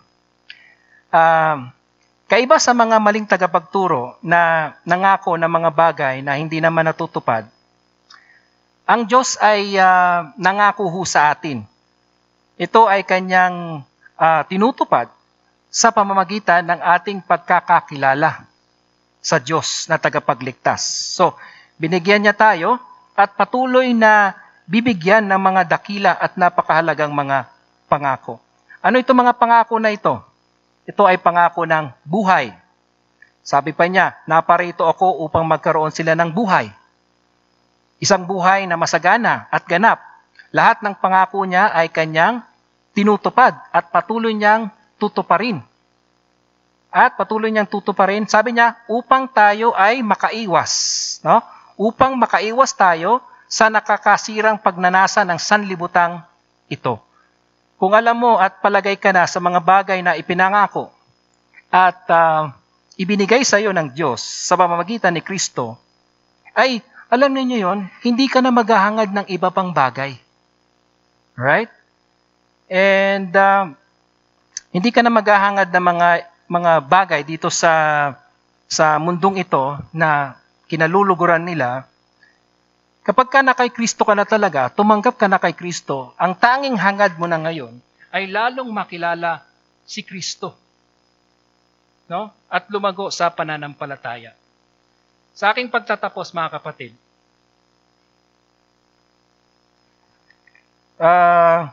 Kaiba sa mga maling tagapagturo na nangako ng mga bagay na hindi naman natutupad, ang Diyos ay nangako ho sa atin. Ito ay kanyang tinutupad sa pamamagitan ng ating pagkakakilala sa Diyos na tagapagligtas. So, binigyan niya tayo at patuloy na bibigyan ng mga dakila at napakahalagang mga pangako. Ano itong mga pangako na ito? Ito ay pangako ng buhay. Sabi pa niya, naparito ako upang magkaroon sila ng buhay. Isang buhay na masagana at ganap. Lahat ng pangako niya ay kanyang tinutupad at patuloy niyang tutuparin. At patuloy niyang tutuparin, sabi niya, upang tayo ay makaiwas. No? Upang makaiwas tayo sa nakakasirang pagnanasa ng sanlibutang ito. Kung alam mo at palagay ka na sa mga bagay na ipinangako at ibinigay sa iyo ng Diyos sa pamamagitan ni Kristo, ay alam niyo yon, hindi ka na maghahangad ng iba pang bagay. Right? And hindi ka na maghahangad ng mga bagay dito sa mundong ito na kinaluluguran nila. Kapag ka na kay Kristo ka na talaga, tumanggap ka na kay Kristo, ang tanging hangad mo na ngayon ay lalong makilala si Kristo. No? At lumago sa pananampalataya. Sa aking pagtatapos, mga kapatid,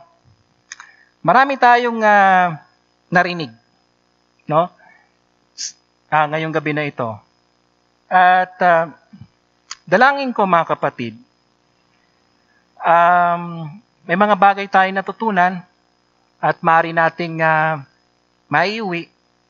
Marami tayong narinig, no? Ngayong gabi na ito. At dalangin ko mga kapatid, may mga bagay tayong natutunan at maaari nating maiuwi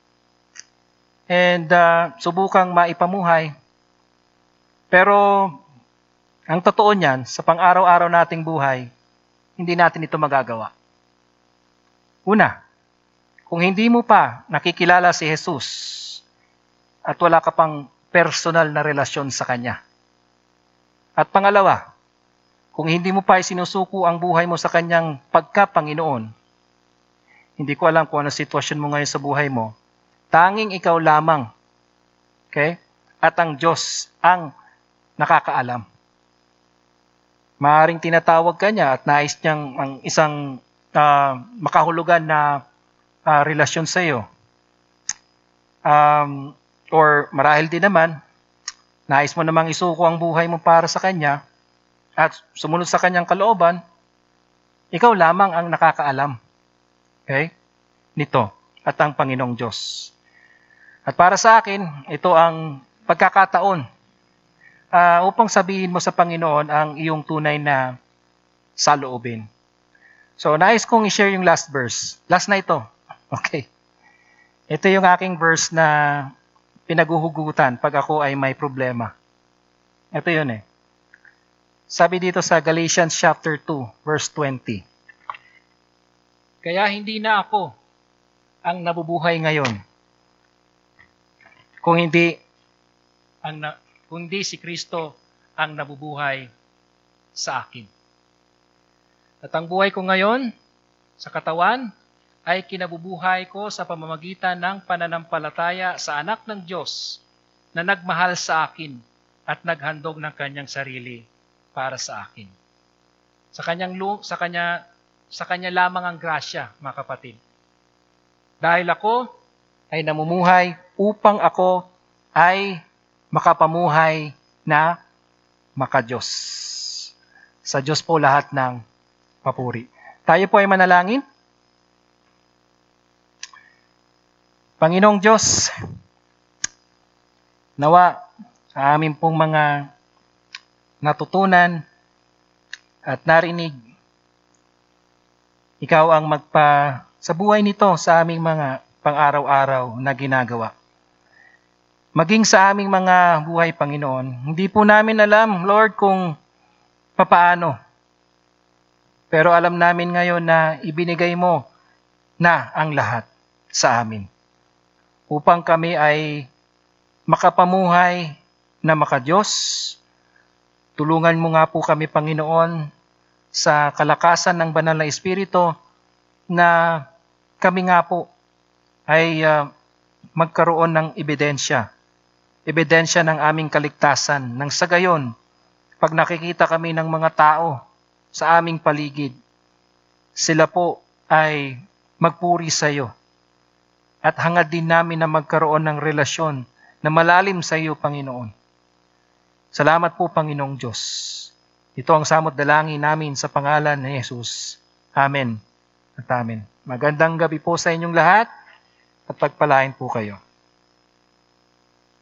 and subukang maipamuhay. Pero ang totoo niyan, sa pang-araw-araw nating buhay, hindi natin ito magagawa. Una, kung hindi mo pa nakikilala si Jesus at wala ka pang personal na relasyon sa Kanya. At pangalawa, kung hindi mo pa isinusuko ang buhay mo sa Kanyang pagka-Panginoon, hindi ko alam kung ano sitwasyon mo ngayon sa buhay mo, tanging ikaw lamang, okay? At ang Diyos ang nakakaalam. Maaring tinatawag ka niya at nais niyang ang isang makahulugan na relasyon sa iyo. Or marahil din naman, nais mo namang isuko ang buhay mo para sa Kanya at sumunod sa Kanyang kalooban, ikaw lamang ang nakakaalam. Okay? Nito at ang Panginoong Diyos. At para sa akin, ito ang pagkakataon upang sabihin mo sa Panginoon ang iyong tunay na saloobin. So, nais kong i-share yung last verse. Last na ito. Okay. Ito yung aking verse na pinaguhugutan pag ako ay may problema. Ito yun eh. Sabi dito sa Galatians chapter 2, verse 20. Kaya hindi na ako ang nabubuhay ngayon. Kung hindi si Kristo ang nabubuhay sa akin. At ang buhay ko ngayon sa katawan ay kinabubuhay ko sa pamamagitan ng pananampalataya sa anak ng Diyos na nagmahal sa akin at naghandog ng kanyang sarili para sa akin. Sa kanya lamang ang grasya, mga kapatid. Dahil ako ay namumuhay upang ako ay makapamuhay na makadiyos. Sa Diyos po lahat ng papuri. Tayo po ay manalangin. Panginoong Diyos, nawa sa amin pong mga natutunan at narinig, Ikaw ang sa buhay nito sa aming mga pang-araw-araw na ginagawa. Maging sa aming mga buhay, Panginoon, hindi po namin alam, Lord, kung papaano. Pero alam namin ngayon na ibinigay mo na ang lahat sa amin. Upang kami ay makapamuhay na makadiyos. Tulungan mo nga po kami, Panginoon, sa kalakasan ng Banal na Espiritu na kami nga po ay magkaroon ng ebidensya ng aming kaligtasan, nang sa gayon, pag nakikita kami ng mga tao sa aming paligid, sila po ay magpuri sa iyo. At hangad din namin na magkaroon ng relasyon na malalim sa iyo, Panginoon. Salamat po, Panginoong Diyos. Ito ang samot dalangin namin sa pangalan ni Jesus. Amen at amen. Magandang gabi po sa inyong lahat at pagpalain po kayo.